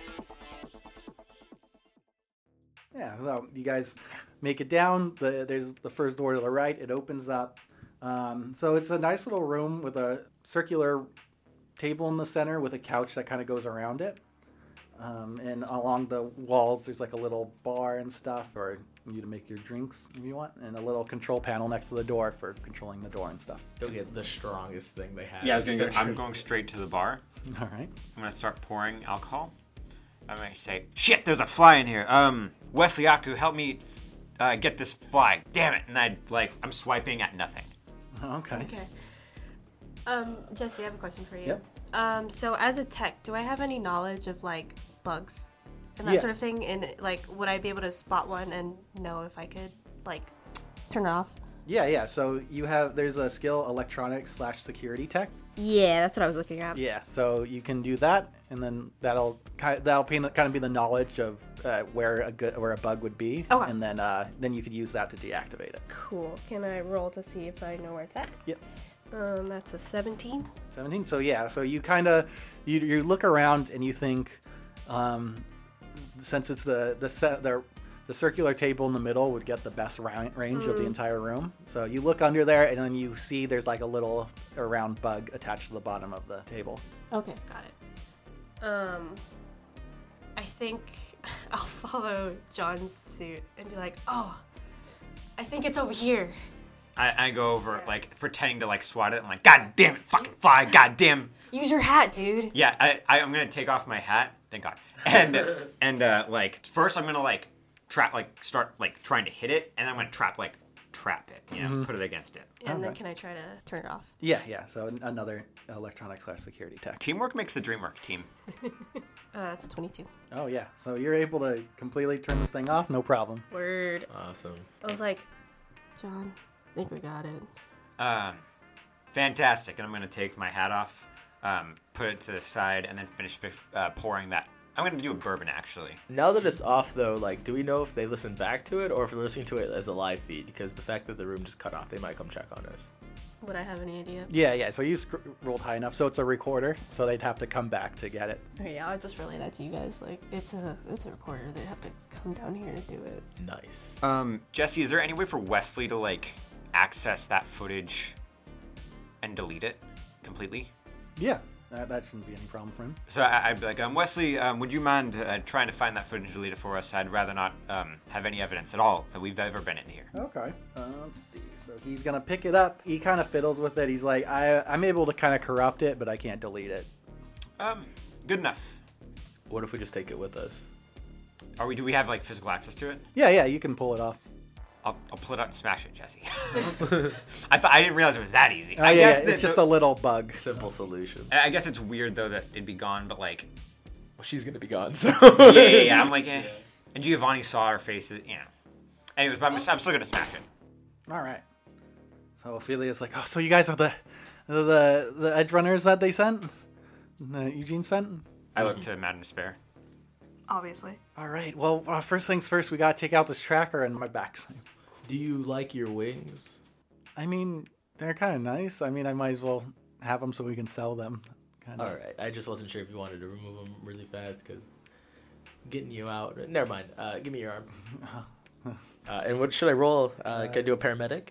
Yeah, so you guys make it down. There's the first door to the right. It opens up. So it's a nice little room with a circular table in the center with a couch that kind of goes around it. And along the walls, there's like a little bar and stuff for you to make your drinks if you want, and a little control panel next to the door for controlling the door and stuff. You'll get the strongest thing they have. Yeah, I'm going straight to the bar. All right. I'm gonna start pouring alcohol. I might say, "Shit, there's a fly in here." Wesley Aku, help me get this fly. Damn it! And I'm swiping at nothing. Okay. Jesse, I have a question for you. Yep. So as a tech, do I have any knowledge of like bugs and that sort of thing? And like, would I be able to spot one and know if I could like turn it off? Yeah. So there's a skill electronics/security tech. Yeah, that's what I was looking at. Yeah. So you can do that, and then that'll kind of be the knowledge of where a bug would be, Okay. and then you could use that to deactivate it. Cool. Can I roll to see if I know where it's at? Yep. That's a 17. 17. So yeah. So you kind of you look around and you think, since it's the circular table in the middle would get the best range of the entire room. So you look under there and then you see there's like a little round bug attached to the bottom of the table. Okay, got it. I think I'll follow John's suit and be like, oh, I think it's over here. I go over, like, pretending to, like, swat it. I'm like, God damn it, fucking fly, god damn. Use your hat, dude. Yeah, I'm going to take off my hat. Thank God. And like, first I'm going to, like, start, like, trying to hit it. And then I'm going to trap it, you know, put it against it. And then can I try to turn it off? Yeah. So another electronics/security tech. Teamwork makes the dream work, team. That's a 22. Oh yeah. So you're able to completely turn this thing off, no problem. Word. Awesome. I was like, John, I think we got it. Fantastic. And I'm going to take my hat off, put it to the side, and then finish pouring that. I'm going to do a bourbon, actually. Now that it's off, though, like, do we know if they listen back to it or if they're listening to it as a live feed? Because the fact that the room just cut off, they might come check on us. Would I have any idea? Yeah. So you rolled high enough, so it's a recorder, so they'd have to come back to get it. Okay, yeah, I'll just relay that to you guys. Like, it's a recorder. They'd have to come down here to do it. Nice. Jesse, is there any way for Wesley to, like, access that footage and delete it completely? Yeah. That shouldn't be any problem for him. So I'd be like, Wesley, would you mind trying to find that footage and delete it for us? I'd rather not have any evidence at all that we've ever been in here. Okay. Let's see. So he's going to pick it up. He kind of fiddles with it. He's like, I'm able to kind of corrupt it, but I can't delete it. Good enough. What if we just take it with us? Do we have, like, physical access to it? Yeah, you can pull it off. I'll pull it out and smash it, Jesse. I didn't realize it was that easy. I guess it's just a little bug. Simple solution. I guess it's weird, though, that it'd be gone, but, like... Well, she's going to be gone, so... Yeah. I'm like, eh. And Giovanni saw our faces, yeah. Anyways, but I'm still going to smash it. All right. So Ophelia's like, oh, so you guys are the edge runners that they sent? Eugene sent? I look to Madame Despair. Obviously. All right. Well, first things first, we got to take out this tracker and my back's. Do you like your wings? I mean, they're kind of nice. I mean, I might as well have them so we can sell them. Kinda. All right. I just wasn't sure if you wanted to remove them really fast because getting you out. Never mind. Give me your arm. And what should I roll? Can I do a paramedic?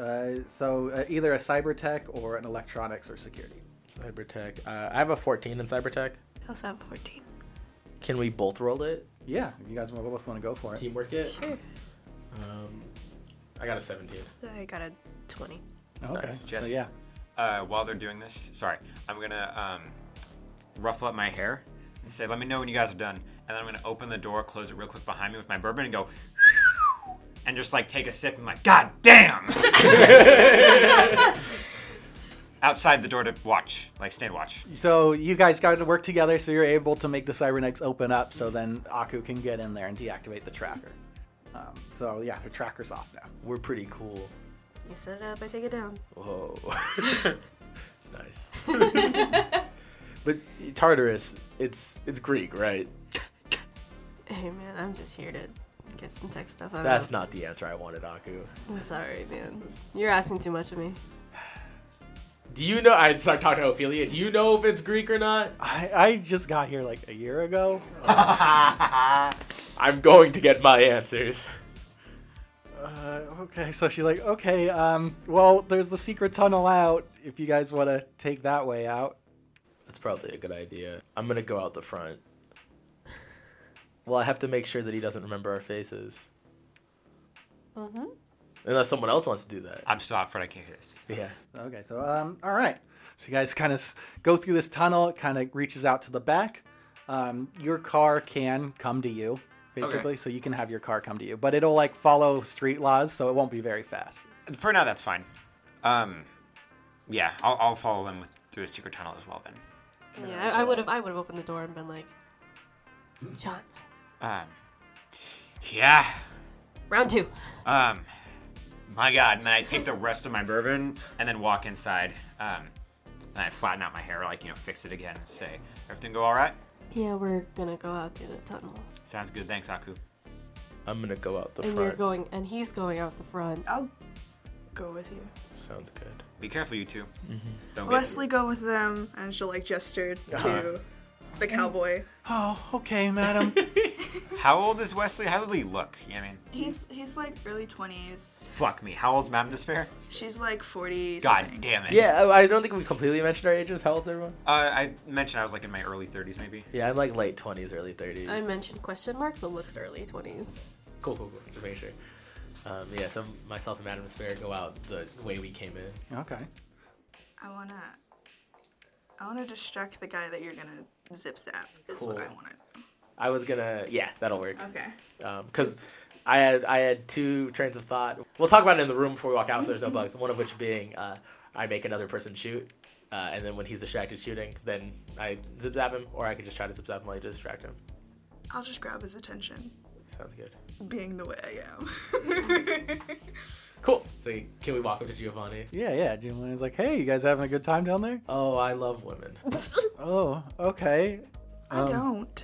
So either a cyber tech or an electronics or security. Cyber tech. I have a 14 in cyber tech. I also have 14. Can we both roll it? Yeah, if you guys both want to go for it. Teamwork it? Sure. I got a 17. I got a 20. Okay. Nice. So Jesse. yeah. While they're doing this, sorry, I'm going to ruffle up my hair and say, let me know when you guys are done. And then I'm going to open the door, close it real quick behind me with my bourbon and go... And just, like, take a sip and, like, God damn! Outside the door to watch, like, stand watch. So you guys got to work together so you're able to make the cybernetics open up so then Aku can get in there and deactivate the tracker. So yeah, the tracker's off now. We're pretty cool. You set it up, I take it down. Whoa. Nice. But Tartarus, it's Greek, right? Hey man, I'm just here to get some tech stuff. I That's not the answer I wanted, Aku. I'm sorry, man. You're asking too much of me. Do you know? I'd start talking to Ophelia. Do you know if it's Greek or not? I just got here like a year ago. I'm going to get my answers. Okay, so she's like, okay, well, there's the secret tunnel out if you guys want to take that way out. That's probably a good idea. I'm going to go out the front. Well, I have to make sure that he doesn't remember our faces. Mm-hmm. Unless someone else wants to do that. I'm still out front, I can't hear this. Yeah. Okay, so, all right. So you guys kind of go through this tunnel. It kind of reaches out to the back. Your car can come to you, basically, so you can have your car come to you. But it'll, like, follow street laws, so it won't be very fast. For now, that's fine. Yeah, I'll follow them through a secret tunnel as well, then. Yeah, I would have opened the door and been like, John. Yeah. Round 2. my God. And then I take the rest of my bourbon and then walk inside. And I flatten out my hair, like, fix it again and say, everything go all right? Yeah, we're gonna go out through the tunnel. Sounds good. Thanks, Aku. I'm gonna go out the And front. he's going out the front. I'll go with you. Sounds good. Be careful, you two. Don't Wesley, go with them, and she'll like gesture to the cowboy. Oh, okay, madam. How old is Wesley? How does he look? He's like early 20s. Fuck me. How old's Madame Despair? She's like 40. God something. damn it. Yeah, I don't think we completely mentioned our ages. How old's everyone? I mentioned I was like in my early 30s, maybe. Yeah, I'm like late 20s, early 30s. I mentioned question mark, but looks early 20s. Cool. Just make sure. Yeah, so myself and Madame Despair go out the way we came in. Okay. I wanna distract the guy that you're gonna zip zap. Is what Cool. I wanted. I was gonna, yeah, that'll work. Okay. Because I had two trains of thought. We'll talk about it in the room before we walk out, so there's no bugs. One of which being I make another person shoot, and then when he's distracted shooting, then I zip zap him, or I could just try to zip zap him while you distract him. I'll just grab his attention, Sounds good. being the way I am. Cool. So can we walk up to Giovanni? Yeah. Giovanni's like, hey, you guys having a good time down there? Oh, I love women. Oh, okay. I don't.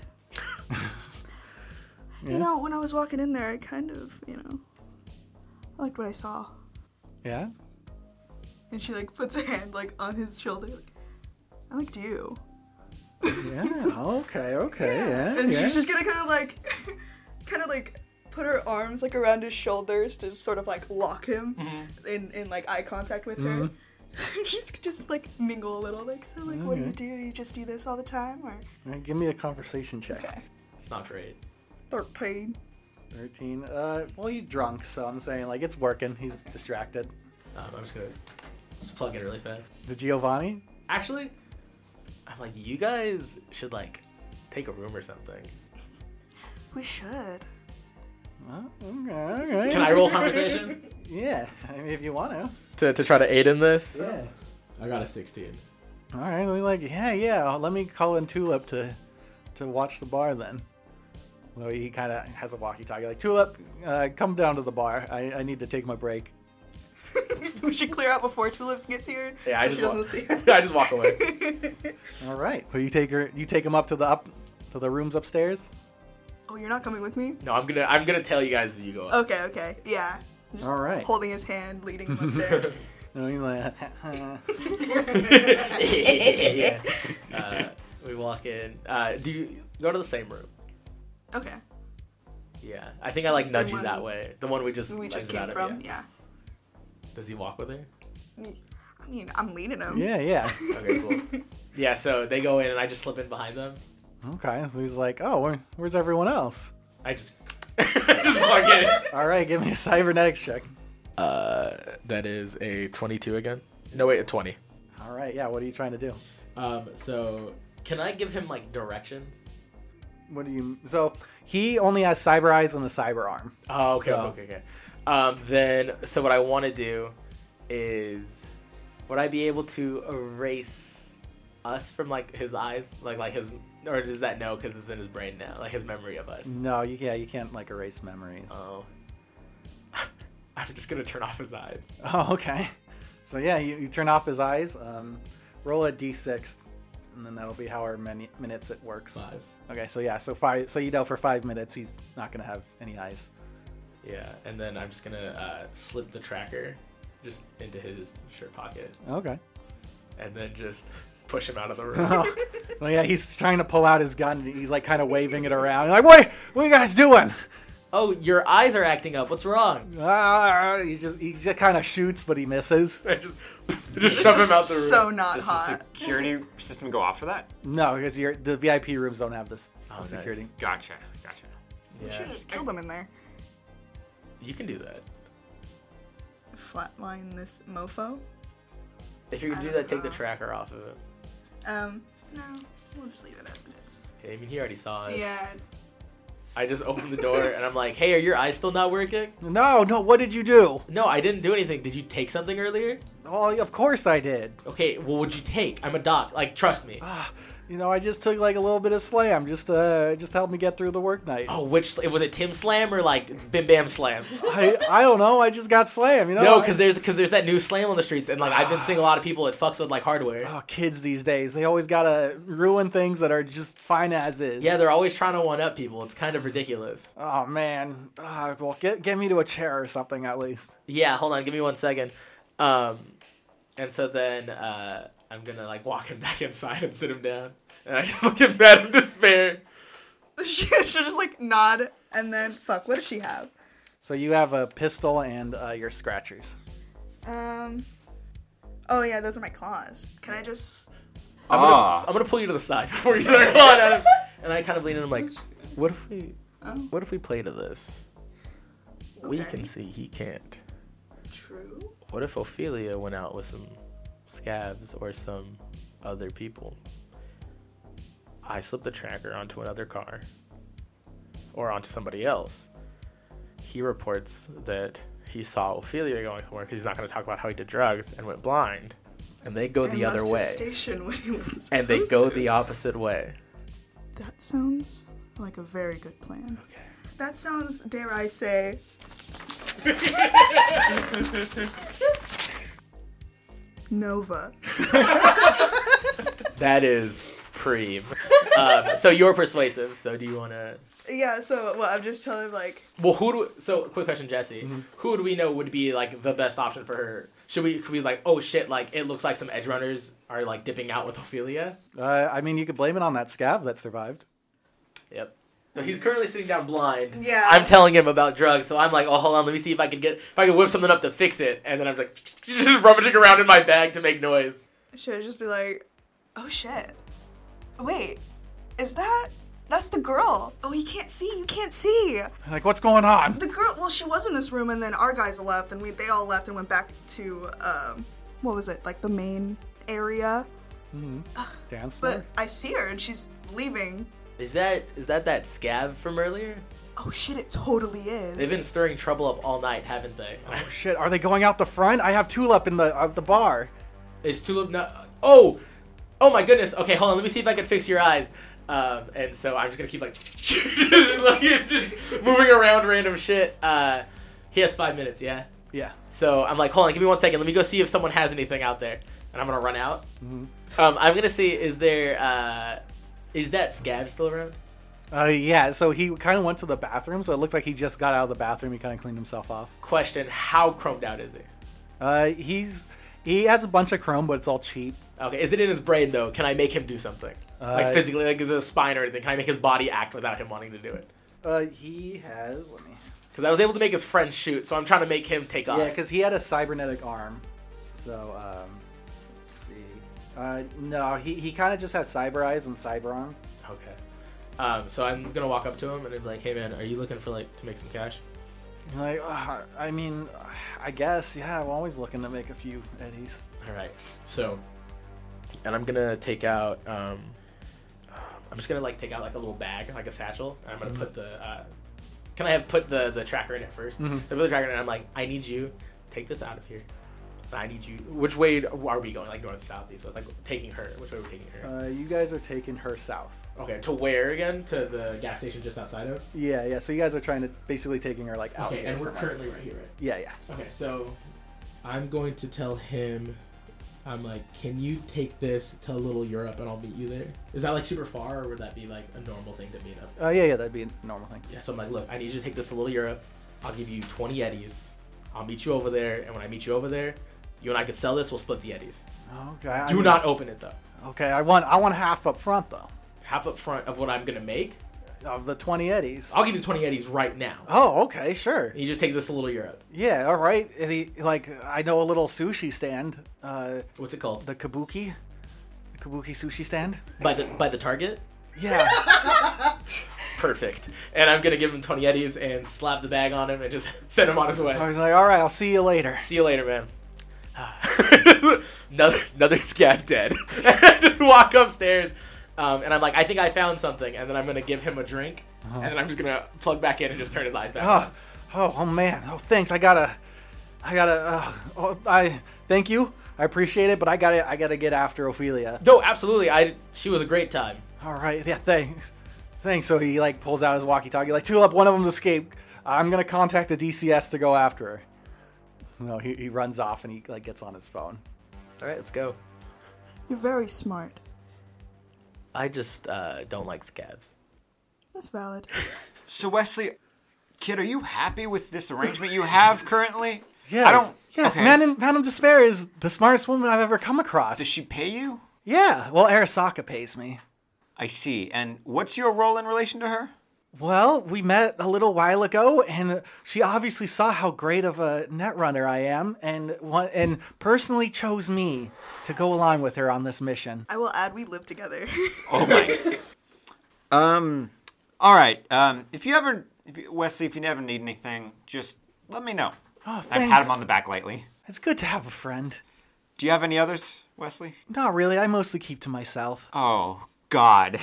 You know, when I was walking in there, I kind of, I liked what I saw. Yeah? And she like puts a hand like on his shoulder. Like, I liked you. Yeah, okay, yeah. And yeah. she's just gonna kind of like put her arms like around his shoulders to sort of like lock him in like eye contact with her. She's just like mingle a little, like, so like, what do? You just do this all the time, or? All right, give me a conversation check. Okay. It's not great. 13. 13. Well, he's drunk, so I'm saying, like, it's working. He's distracted. I'm just gonna plug in really fast. The Giovanni? Actually, I'm like, you guys should like take a room or something. We should. Well, okay. Can I roll conversation Yeah, I mean, if you want to. to try to aid in this? Yeah. I got a 16. All right, we're like, yeah. Let me call in Tulip to watch the bar then. So he kind of has a walkie-talkie, like, Tulip, come down to the bar. I need to take my break. We should clear out before Tulip gets here, Yeah, so she doesn't see us. I just walk away. All right. So you take him up to the rooms upstairs. Oh, you're not coming with me? No, I'm gonna tell you guys as you go up. Okay, yeah. Just All right. holding his hand, leading him up there. And he's like, Yeah. We walk in. Do you go to the same room? Okay. Yeah, I think I like Same nudge you one that way. The one we just came out of, from, yeah. yeah. Does he walk with her? I mean, I'm leading him. yeah. Okay, cool. Yeah, so they go in and I just slip in behind them. Okay. So he's like, oh, where's everyone else? I just just walk in. All right, give me a cybernetics check. That is a 22 again. No, wait, a 20. All right, yeah. What are you trying to do? So can I give him like directions? What do you? So he only has cyber eyes and the cyber arm. Oh, okay, So- okay. Then, so what I want to do is, would I be able to erase us from like his eyes, like his, or does that no because it's in his brain now, like his memory of us? No, you can't like erase memories. Oh, I'm just gonna turn off his eyes. Oh, okay. So yeah, you turn off his eyes. Roll a d6, and then that'll be however many minutes it works. 5. Okay, so yeah, so 5. So you know, for 5 minutes, he's not gonna have any eyes. Yeah, and then I'm just gonna slip the tracker just into his shirt pocket, Okay. and then just push him out of the room. Well, yeah, he's trying to pull out his gun. And he's like kind of waving it around. Like, what are you guys doing? Oh, your eyes are acting up. What's wrong? He just kind of shoots, but he misses. I just This shove him is out the room. so not Does hot. the security system go off for that? No, because the VIP rooms don't have this nice. security. Gotcha. We should Yeah, have just killed him in there. you can do that. Flatline this mofo. If you can I do don't that, take the know. tracker off of it. No, we'll just leave it as it is. I mean, he already saw us. Yeah. I just opened the door and I'm like, hey, are your eyes still not working? No, what did you do? No, I didn't do anything. Did you take something earlier? Well, of course I did. Okay, well, what'd you take? I'm a doc. Like, trust me. I just took like a little bit of slam just to help me get through the work night. Oh, was it Tim Slam or like Bim Bam Slam? I don't know. I just got slam. No, because there's that new slam on the streets, and like I've been seeing a lot of people it fucks with like hardware. Oh, kids these days, they always gotta ruin things that are just fine as is. Yeah, they're always trying to one up people. It's kind of ridiculous. Oh man. Well, get me to a chair or something at least. Yeah, hold on, give me 1 second. And so then I'm gonna like walk him back inside and sit him down, and I just look at Madame Despair. She'll just like nod and then fuck. What does she have? So you have a pistol and your scratchers. Oh yeah, those are my claws. Can I just? I'm gonna pull you to the side before you start clawing at him, and I kind of lean in. I'm like, what if we play to this? We can see, he can't. True. What if Ophelia went out with some scabs or some other people? I slipped the tracker onto another car or onto somebody else. He reports that he saw Ophelia going somewhere because he's not going to talk about how he did drugs and went blind. And they go the other way. Station when he was And they go the opposite way. That sounds like a very good plan. Okay. That sounds, dare I say, Nova. That is preem. So you're persuasive. So do you want to? Yeah. So I'm just telling him like. Well, so quick question, Jesse. Mm-hmm. Who do we know would be like the best option for her? Could we like, oh shit, like it looks like some edge runners are like dipping out with Ophelia? I mean, you could blame it on that scab that survived. Yep. So he's currently sitting down blind. Yeah. I'm telling him about drugs, so I'm like, oh, hold on, let me see if I can whip something up to fix it. And then I'm like, just rummaging around in my bag to make noise. Should I just be like, oh shit, wait, that's the girl. Oh, you can't see. Like, what's going on? The girl, well, she was in this room, and then our guys left, and they all left and went back to, what was it, like the main area? Mm-hmm. Dance floor? But I see her, and she's leaving. Is that scab from earlier? Oh shit, it totally is. They've been stirring trouble up all night, haven't they? Oh shit, are they going out the front? I have Tulip in the bar. Is Tulip not? Oh my goodness. Okay, hold on. Let me see if I can fix your eyes. And so I'm just gonna keep like just moving around random shit. He has 5 minutes, yeah? Yeah. So I'm like, hold on, give me 1 second. Let me go see if someone has anything out there. And I'm gonna run out. Mm-hmm. I'm gonna see, is that scab still around? Yeah, so he kind of went to the bathroom, so it looked like he just got out of the bathroom. He kind of cleaned himself off. Question, how chromed out is he? He has a bunch of chrome, but it's all cheap. Okay, is it in his brain, though? Can I make him do something? Like physically, like is it a spine or anything? Can I make his body act without him wanting to do it? He has, let me... Because I was able to make his friend shoot, so I'm trying to make him take off. Yeah, because he had a cybernetic arm. So, let's see. No, he kind of just has cyber eyes and cyber arm. Okay. So I'm going to walk up to him and be like, hey man, are you looking for to make some cash? Like, I mean, I guess, yeah, I'm always looking to make a few eddies. Alright, so, and I'm going to take out, I'm just going to take out a little bag, like a satchel, and I'm going to put can I put the tracker in it first? Mm-hmm. I put the tracker in it, and I'm like, I need you, take this out of here. I need you. Which way are we going? Like north, south, east? So it's like taking her. Which way are we taking her? You guys are taking her south. Okay, to where again? To the gas station just outside of? Yeah. So you guys are trying to basically taking her out. Okay, and we're currently right here, right? Yeah. Okay, so I'm going to tell him. I'm like, can you take this to Little Europe and I'll meet you there? Is that super far, or would that be a normal thing to meet up? Yeah, that'd be a normal thing. Yeah, so I'm like, look, I need you to take this to Little Europe. I'll give you 20 eddies. I'll meet you over there, and when I meet you over there, you and I could sell this. We'll split the eddies. Okay. Do not open it though. Okay, I want half up front though. Half up front of what I'm gonna make. Of the 20 eddies. I'll give you 20 eddies right now. Oh, okay, sure. You just take this to Little Europe. Yeah, all right. I know a little sushi stand. What's it called? The Kabuki. The Kabuki sushi stand. By the Target. Yeah. Perfect. And I'm gonna give him 20 eddies and slap the bag on him and just send him on his way. I was like, all right, I'll see you later. See you later, man. another scab dead. Just walk upstairs, and I'm like, I think I found something, and then I'm gonna give him a drink, and then I'm just gonna plug back in and just turn his eyes back on. Oh man. Oh, thanks. thank you. I appreciate it, but I gotta get after Ophelia. No, absolutely. She was a great time. All right, yeah, thanks. So he like pulls out his walkie-talkie, like, Tulip, one of them's escaped. I'm gonna contact the DCS to go after her. No, he runs off and he like gets on his phone. All right, let's go. You're very smart. I just don't like scabs. That's valid. So Wesley, kid, are you happy with this arrangement you have currently? Yes. Okay. Madame Despair is the smartest woman I've ever come across. Does she pay you? Yeah, well, Arasaka pays me. I see. And what's your role in relation to her? Well, we met a little while ago, and she obviously saw how great of a netrunner I am, and personally chose me to go along with her on this mission. I will add we live together. Oh my. All right. Wesley, if you ever need anything, just let me know. Oh, I've thanks. had him on the back lately. It's good to have a friend. Do you have any others, Wesley? Not really. I mostly keep to myself. Oh God.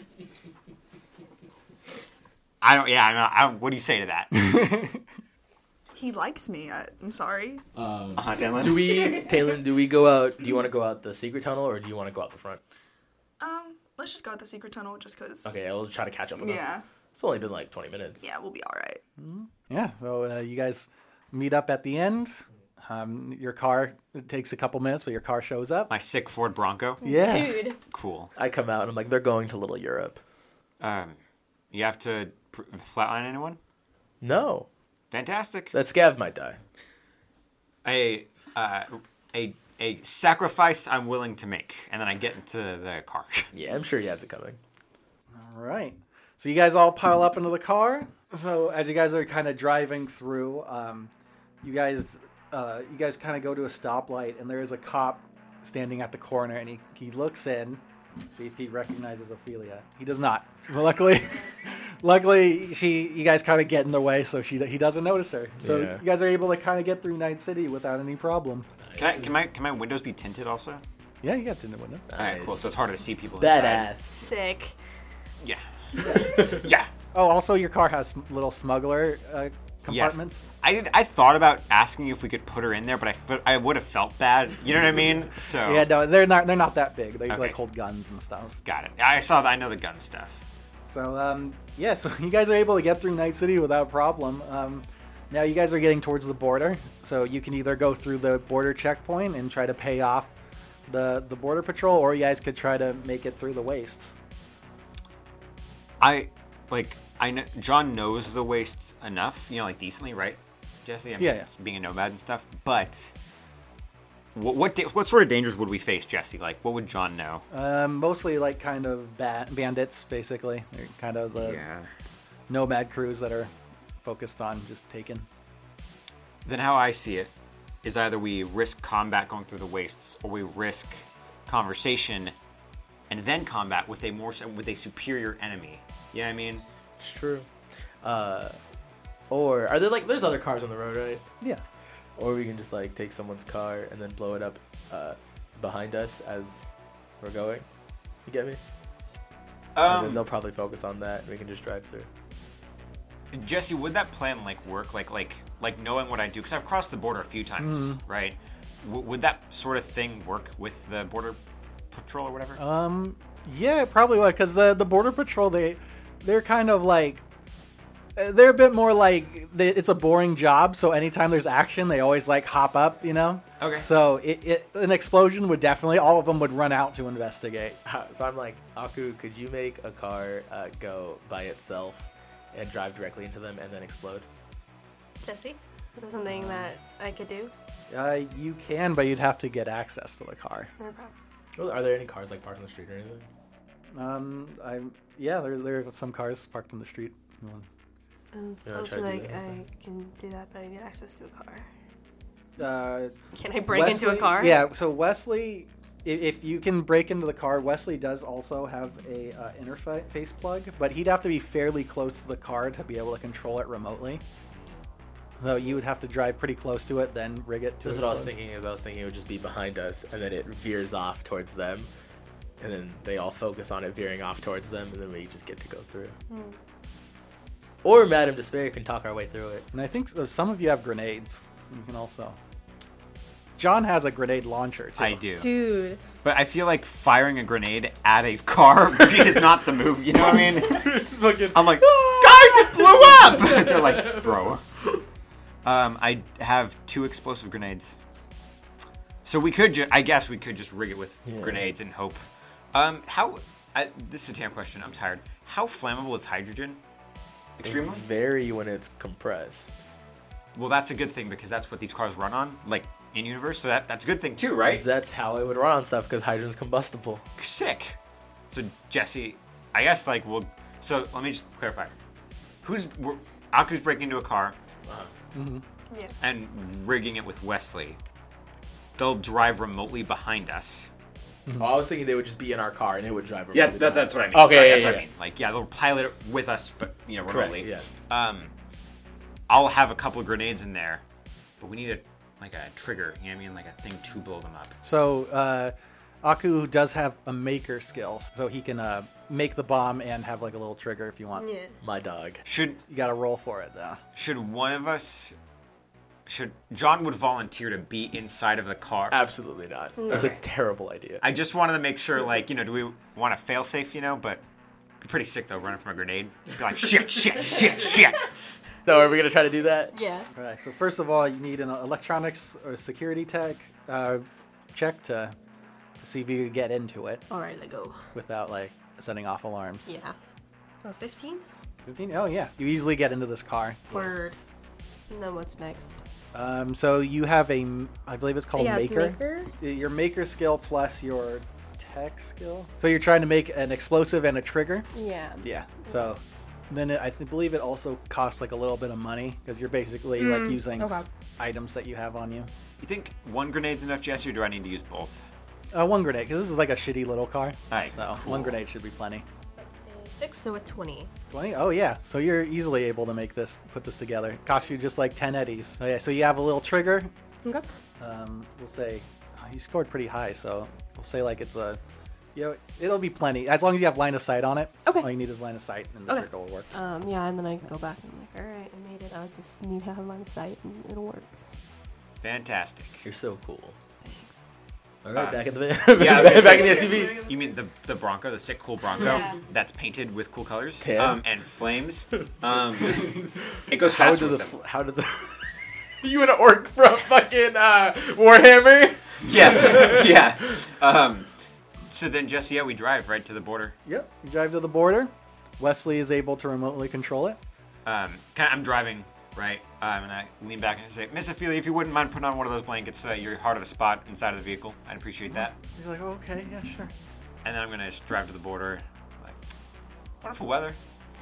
I don't. What do you say to that? He likes me. I'm sorry. Talon? Do we go out? Do you want to go out the secret tunnel or do you want to go out the front? Let's just go out the secret tunnel just because. Okay, I'll try to catch up with them. Yeah. It's only been like 20 minutes. Yeah, we'll be all right. Yeah, so you guys meet up at the end. Your car, it takes a couple minutes, but your car shows up. My sick Ford Bronco. Yeah. Dude. Cool. I come out and I'm like, they're going to Little Europe. You have to flatline anyone? No. Fantastic. That scav might die. A sacrifice I'm willing to make, and then I get into the car. Yeah, I'm sure he has it coming. All right. So you guys all pile up into the car. So as you guys are kind of driving through, you guys kind of go to a stoplight, and there is a cop standing at the corner, and he looks in, see if he recognizes Ophelia. He does not. Luckily, you guys kind of get in the way, so he doesn't notice her. So Yeah. you guys are able to kind of get through Night City without any problem. Can my windows be tinted also? Yeah, you got to the window. All right, cool. So it's harder to see people inside. Badass. Sick. Yeah. Yeah. Oh, also your car has little smuggler compartments. Yes. I thought about asking you if we could put her in there, but I would have felt bad. You know what I mean? So Yeah, no, they're not that big. They Okay. like hold guns and stuff. got it. I know the gun stuff. So yeah, so you guys are able to get through Night City without problem. Now you guys are getting towards the border, so you can either go through the border checkpoint and try to pay off the border patrol, or you guys could try to make it through the wastes. I know John knows the wastes enough, like decently, right, Jesse? I mean, Yeah. being a nomad and stuff. But what sort of dangers would we face, Jesse? Like, what would John know? Mostly like kind of bandits, basically. They're kind of the nomad crews that are focused on just taking. Then how I see it is either we risk combat going through the wastes, or we risk conversation and then combat with a superior enemy. You know what I mean? It's true. Or are there there's other cars on the road, right? Yeah. Or we can just take someone's car and then blow it up behind us as we're going. You get me? And then they'll probably focus on that, and we can just drive through. Jesse, would that plan work? Like knowing what I do, because I've crossed the border a few times, right? Would that sort of thing work with the border patrol or whatever? Yeah, it probably would, because the border patrol they're kind of they're a bit more it's a boring job, so anytime there's action, they always hop up, Okay. So an explosion would definitely, all of them would run out to investigate. So I'm like, Aku, could you make a car go by itself and drive directly into them and then explode? Jesse, is that something that I could do? You can, but you'd have to get access to the car. No problem. Well, are there any cars parked on the street or anything? There are some cars parked on the street. Yeah, I was try to do like, that. I can do that, but I need access to a car. Uh, Can I break into a car? Yeah, so Wesley, if you can break into the car, Wesley does also have a interface plug, but he'd have to be fairly close to the car to be able to control it remotely. So you would have to drive pretty close to it, then rig it to That's it. what I was thinking. I was thinking it would just be behind us, and then it veers off towards them, and then they all focus on it veering off towards them, and then we just get to go through. Or Madame Despair can talk our way through it. And I think some of you have grenades, so you can also... John has a grenade launcher, too. I do. Dude. But I feel like firing a grenade at a car is not the move, you know what I mean? I'm like, guys, it blew up! They're like, bro. I have 2 explosive grenades. So we could, I guess we could just rig it with grenades and hope. This is a damn question, I'm tired. How flammable is hydrogen? Extremely? Very when it's compressed. Well, that's a good thing because that's what these cars run on, like in universe. So that's a good thing too, right? That's how it would run on stuff because hydrogen's combustible. Sick. So Jesse, I guess so let me just clarify. Aku's breaking into a car Yeah. and rigging it with Wesley. They'll drive remotely behind us. Oh, I was thinking they would just be in our car and it would drive. Yeah, remotely down. that's what I mean. Okay, Sorry, yeah, that's what yeah. I mean. Like, they'll pilot it with us, but remotely. Correct, yeah. I'll have a couple of grenades in there, but we need a trigger. You know what I mean? Like a thing to blow them up. So, Aku does have a maker skill, so he can make the bomb and have like a little trigger if you want. Yeah. My dog. Should You got to roll for it though. one of us? John would volunteer to be inside of the car? Absolutely not. That's a terrible idea. I just wanted to make sure, do we want to fail safe? But it'd be pretty sick though, running from a grenade. Be like, shit. So are we going to try to do that? Yeah. All right. So first of all, you need an electronics or security tech check to see if you can get into it All right, let go. without like setting off alarms. Yeah. 15? 15? Oh yeah, you easily get into this car. Word. And then what's next? So you have I believe it's called Yeah, it's maker. Your maker skill plus your tech skill. So you're trying to make an explosive and a trigger. Yeah. Yeah. So then I believe it also costs like a little bit of money because you're basically like using items that you have on you. You think one grenade's enough, Jesse, or do I need to use both? One grenade because this is like a shitty little car. All right, So cool. one grenade should be plenty. That's a 6, so a 20. 20? Oh yeah. So you're easily able to put this together. It costs you just like 10 eddies. Oh yeah. So you have a little trigger. Okay. We'll say you scored pretty high, so we'll say like it's it'll be plenty as long as you have line of sight on it. Okay. All you need is line of sight, and the Okay. trigger will work. Yeah, and then I go back and I'm like, all right, I made it. I just need to have line of sight and it'll work. Fantastic. You're so cool. Thanks. All right, back in the Yeah, back in the SUV. You mean the Bronco, the sick, cool Bronco that's painted with cool colors Tan. and flames? It goes How faster did with them. how did the you an orc from fucking Warhammer? Yes, yeah. So then, Jesse, we drive right to the border. Yep. You drive to the border. Wesley is able to remotely control it. I'm driving, right? And I lean back and say, Miss Ophelia, if you wouldn't mind putting on one of those blankets so that you're hard of the spot inside of the vehicle, I'd appreciate that. You're like, oh, okay, yeah, sure. And then I'm going to just drive to the border. Like, wonderful weather.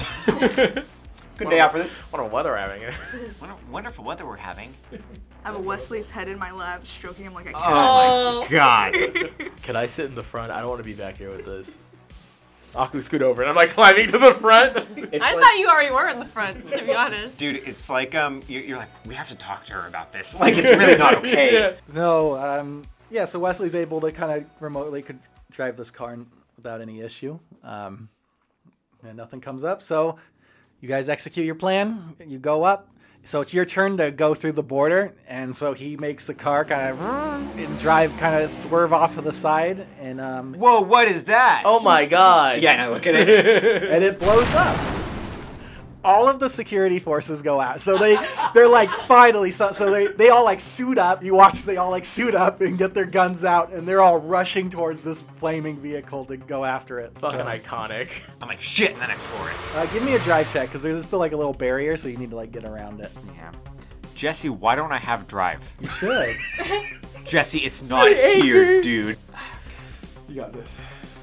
Good day out for this. What a weather having. Wonderful weather we're having. I have a Wesley's head in my lap, stroking him like a cat. Oh my god. Can I sit in the front? I don't want to be back here with this. Aku, scoot over, and I'm like climbing to the front. I thought you already were in the front, to be honest. Dude, it's like, you're like, we have to talk to her about this. Like, it's really not okay. Yeah. So, so Wesley's able to kind of remotely drive this car without any issue. And nothing comes up. So you guys execute your plan. You go up. So it's your turn to go through the border. And so he makes the car kind of kind of swerve off to the side. And Whoa, what is that? Oh my god. Yeah, now look at it. and it blows up. All of the security forces go out. So they're like finally so they all like suit up. You watch they all like suit up and get their guns out and they're all rushing towards this flaming vehicle to go after it. Fucking So, iconic. I'm like, shit, and then I floor it. give me a drive check because there's still like a little barrier, so you need to like get around it. Yeah. Jesse, why don't I have drive? You should. Jesse, it's not here, dude. You got this.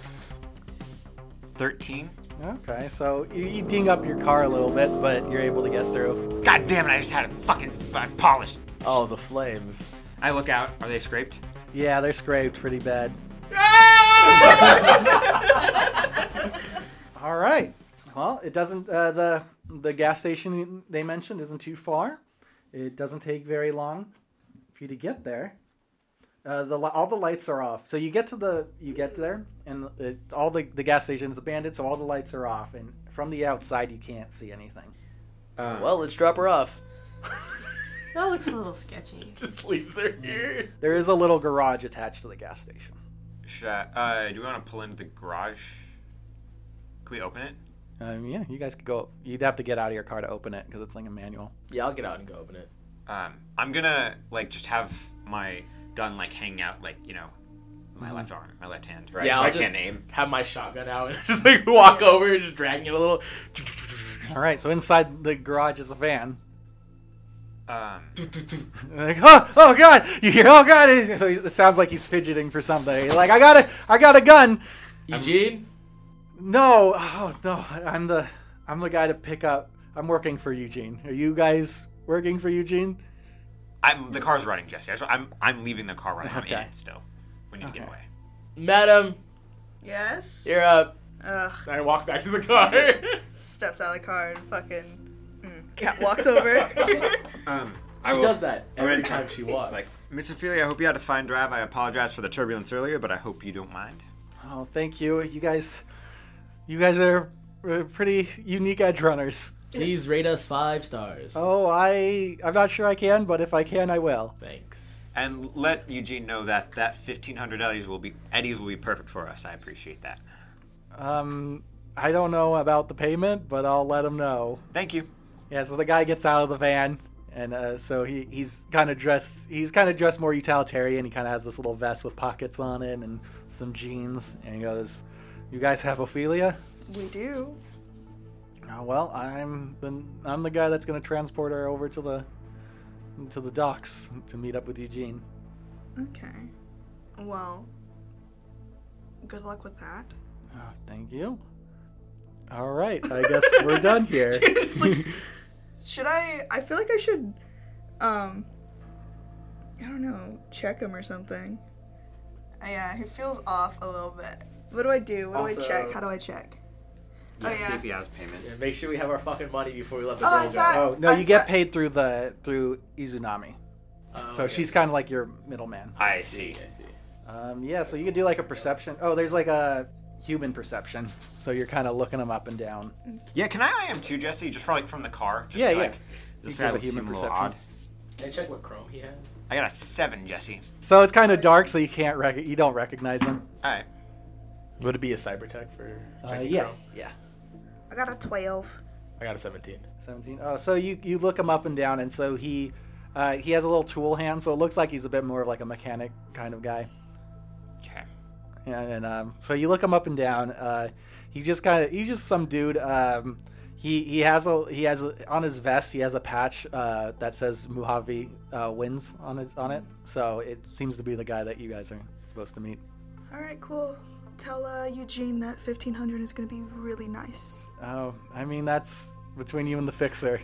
13? Okay, so you ding up your car a little bit, but you're able to get through. God damn it, I just had it fucking polished. Oh, the flames. I look out. Are they scraped? Yeah, they're scraped pretty bad. All right. Well, it doesn't. The gas station they mentioned isn't too far. It doesn't take very long for you to get there. All the lights are off, so you get there, and all the gas station is abandoned, so all the lights are off, and from the outside you can't see anything. Well, let's drop her off. That looks a little sketchy. Just leaves her here. There is a little garage attached to the gas station. Do we want to pull into the garage? Can we open it? Yeah, you guys could go. You'd have to get out of your car to open it because it's like a manual. Yeah, I'll get out and go open it. I'm gonna like just have my gun like hanging out like my left arm, my left hand, right? Yeah, so I'll I just can't aim. have my shotgun out and just like walk over and just dragging it a little. All right, so inside the garage is a van. Like, oh god, you hear? Oh god! So it sounds like he's fidgeting for something. He's like, I got a gun. Eugene? No, no, I'm the guy to pick up. I'm working for Eugene. Are you guys working for Eugene? the car's running, Jesse. I'm leaving the car running. I'm in Okay. it still. We need to get away. Madam, Yes? you're up. Ugh. I walk back to the car. Steps out of the car and fucking... Cat walks over. She does that every time she walks. Like, Miss Ophelia, I hope you had a fine drive. I apologize for the turbulence earlier, but I hope you don't mind. Oh, thank you. You guys are pretty unique edge runners. Please rate us 5 stars. Oh, I'm not sure I can, but if I can, I will. Thanks. And let Eugene know that 1,500 Eddies will be perfect for us. I appreciate that. I don't know about the payment, but I'll let him know. Thank you. Yeah, so the guy gets out of the van, and so he's kind of dressed more utilitarian. He kind of has this little vest with pockets on it and some jeans, and he goes, "You guys have Ophelia?" We do. Oh, well, I'm the guy that's going to transport her over to the docks to meet up with Eugene. Okay. Well, good luck with that. Oh, thank you. All right, I guess we're done here. Should I feel like I should, I don't know, check him or something. Yeah, he feels off a little bit. What do I do? What do I check? How do I check? See if he has payment. Yeah, make sure we have our fucking money before we let the Oh, girl I go. thought- Oh no, you get paid through Izunami. So okay. she's kind of like your middleman. I see. I see. Yeah, so you can do like a perception. Oh, there's like a human perception. So you're kind of looking them up and down. Yeah, can I am too, Jesse? Just from the car. Just Yeah, to, yeah. Like, this You guy can have a looks human a little perception. odd. Can I check what chrome he has? I got a 7, Jesse. So it's kind of dark, so you can't you don't recognize him. All right. Would it be a cyber tech for checking Yeah, chrome? yeah. I got a 12. I got a 17. 17. Oh, so you look him up and down, and so he has a little tool hand, so it looks like he's a bit more of like a mechanic kind of guy. Okay. And so you look him up and down. He's just some dude. He has on his vest. He has a patch that says Mojave wins on it. So it seems to be the guy that you guys are supposed to meet. All right, cool. Tell Eugene that 1,500 is going to be really nice. Oh, I mean that's between you and the fixer.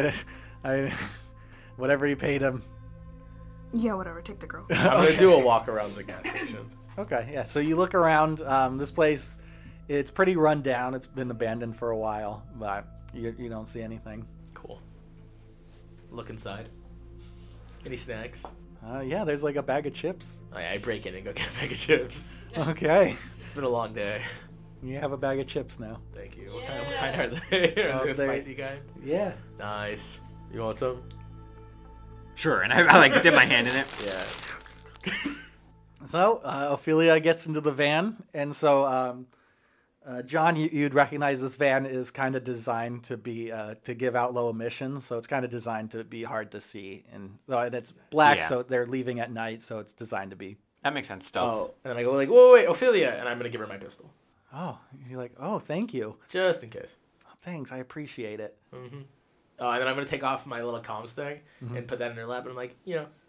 I whatever you paid him. Yeah, whatever. Take the girl. I'm going to do a walk around the gas station. Okay, yeah. So you look around. This place, it's pretty run down. It's been abandoned for a while, but you don't see anything. Cool. Look inside. Any snacks? Yeah, there's like a bag of chips. Oh, yeah, I break in and go get a bag of chips. Okay, It's been a long day. you have a bag of chips now. Thank you. What kind are they? Are they the they're- spicy kind? Yeah. Nice. You want some? Sure, and I like dip my hand in it. Yeah. So Ophelia gets into the van, and so John, you'd recognize this van is kind of designed to be to give out low emissions, so it's kind of designed to be hard to see, and it's black, Yeah. so they're leaving at night, so it's designed to be. That makes sense. Stealth. Oh, and then I go like, whoa, wait, Ophelia, and I'm gonna give her my pistol, Oh, you're like, oh, thank you, just in case. thanks, I appreciate it. And then I'm gonna take off my little comms thing and put that in her lap, and I'm like,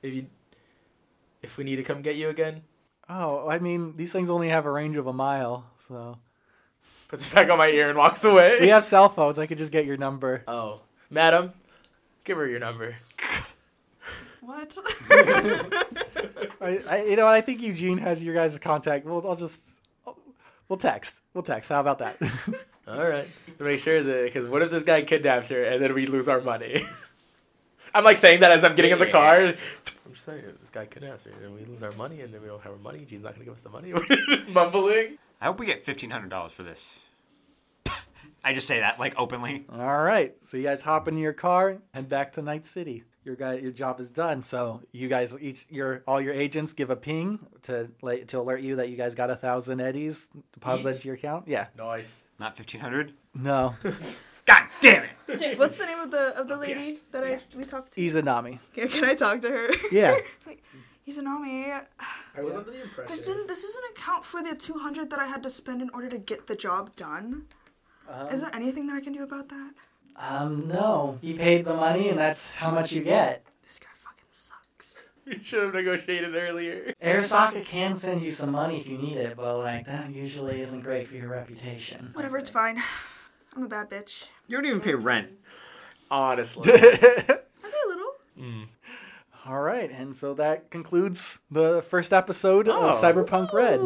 if we need to come get you again, Oh, I mean, these things only have a range of a mile, so puts it back on my ear and walks away. we have cell phones. I could just get your number. Oh, madam, give her your number. What? I think Eugene has your guys' contact. We'll text. How about that? All right, to make sure that because what if this guy kidnaps her and then we lose our money? I'm like saying that as I'm getting in the car. I'm just saying, if this guy kidnaps her and we lose our money and then we don't have our money, Gene's not gonna give us the money. We're just mumbling. I hope we get $1,500 for this. I just say that like openly. All right. So you guys hop into your car, head back to Night City. your job is done. So you guys all your agents give a ping to alert you that you guys got 1,000 eddies deposited into your account. Yeah. Nice. Not 1,500. No. God damn it! What's the name of the lady that we talked to? Izanami. Can I talk to her? Yeah. Like, Izanami, I was under the impression. this doesn't account for the 200 that I had to spend in order to get the job done. Is there anything that I can do about that? No. He paid the money, and that's how much you get. This guy fucking sucks. We should have negotiated earlier. Arasaka can send you some money if you need it, but that usually isn't great for your reputation. Whatever, it's fine. I'm a bad bitch. You don't even pay rent. Honestly. I pay a little. All right, and so that concludes the first episode of Cyberpunk Red.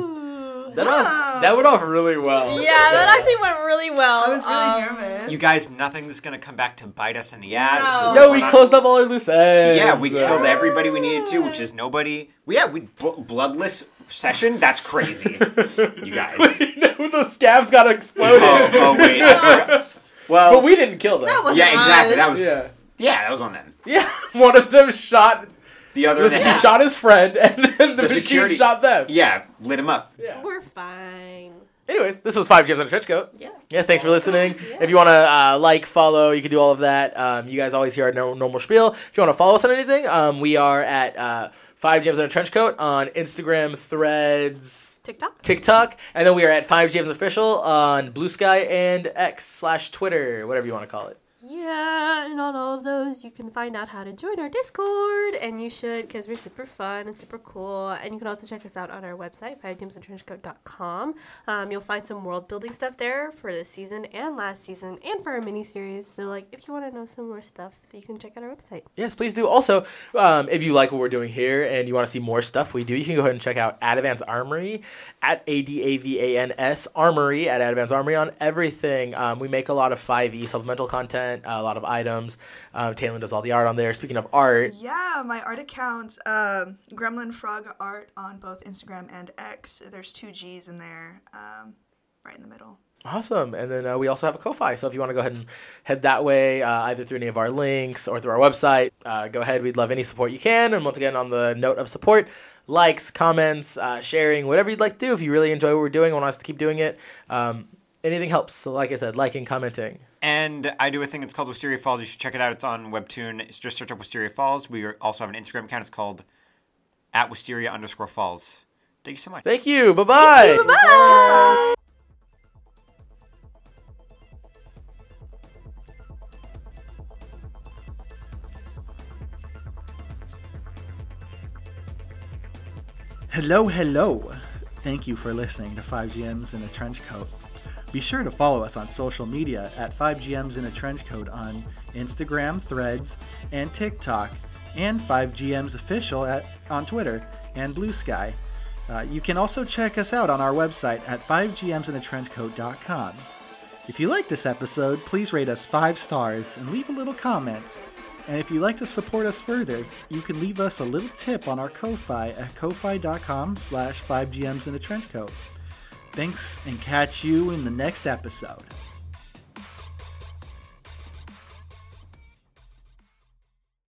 That went off really well. Yeah, that actually went really well. I was really nervous. You guys, nothing's gonna come back to bite us in the ass. No. No, we closed up all our loose ends. Yeah, we killed everybody we needed to, which is nobody. We bloodless session. That's crazy, you guys. The scabs got exploded. Oh wait, I forgot. Well, But we didn't kill them. That wasn't yeah, exactly. us. That was Yeah. that was on them. Yeah, one of them shot. The other, Listen, he shot his friend, and then the machine security- shot them. yeah, lit him up. Yeah. We're fine. Anyways, this was 5 Gems in a Trench Coat. Yeah. Yeah, thanks for listening. If you want to follow, you can do all of that. You guys always hear our normal spiel. If you want to follow us on anything, we are at 5 Gems in a Trench Coat on Instagram, Threads, TikTok, and then we are at 5 Gems Official on Blue Sky and X/Twitter, whatever you want to call it. Yeah, and on all of those, you can find out how to join our Discord, and you should, because we're super fun and super cool. And you can also check us out on our website, 5gemsandtrenchcoat.com. You'll find some world-building stuff there for this season and last season, and for our mini-series. So, if you want to know some more stuff, you can check out our website. Yes, please do. Also, if you like what we're doing here and you want to see more stuff we do, you can go ahead and check out Adavance Armory at ADAVANS Armory at Adavance Armory on everything. We make a lot of 5e supplemental content, a lot of items. Taylor does all the art on there. Speaking of art, Yeah, my art account, Gremlin Frog Art on both Instagram and X. There's 2 G's in there, right in the middle. awesome. And then we also have a Ko-Fi. So if you want to go ahead and head that way, either through any of our links or through our website, go ahead. We'd love any support you can. And once again, on the note of support, likes, comments, sharing, whatever you'd like to do. If you really enjoy what we're doing and want us to keep doing it, anything helps. So like I said, liking, commenting. And I do a thing that's called Wisteria Falls. You should check it out. It's on Webtoon. It's just search up Wisteria Falls. We also have an Instagram account. It's called @Wisteria_Falls. Thank you so much. Thank you. Bye-bye. Bye! Hello. Thank you for listening to 5GMs in a Trench Coat. Be sure to follow us on social media at 5GMs in a Trench Coat on Instagram, Threads, and TikTok, and 5GMs Official on Twitter and Blue Sky. You can also check us out on our website at 5gemsinatrenchcoat.com. If you like this episode, please rate us 5 stars and leave a little comment. And if you'd like to support us further, you can leave us a little tip on our Ko-Fi at ko-fi.com/5gemsinatrenchcoat. Thanks, and catch you in the next episode.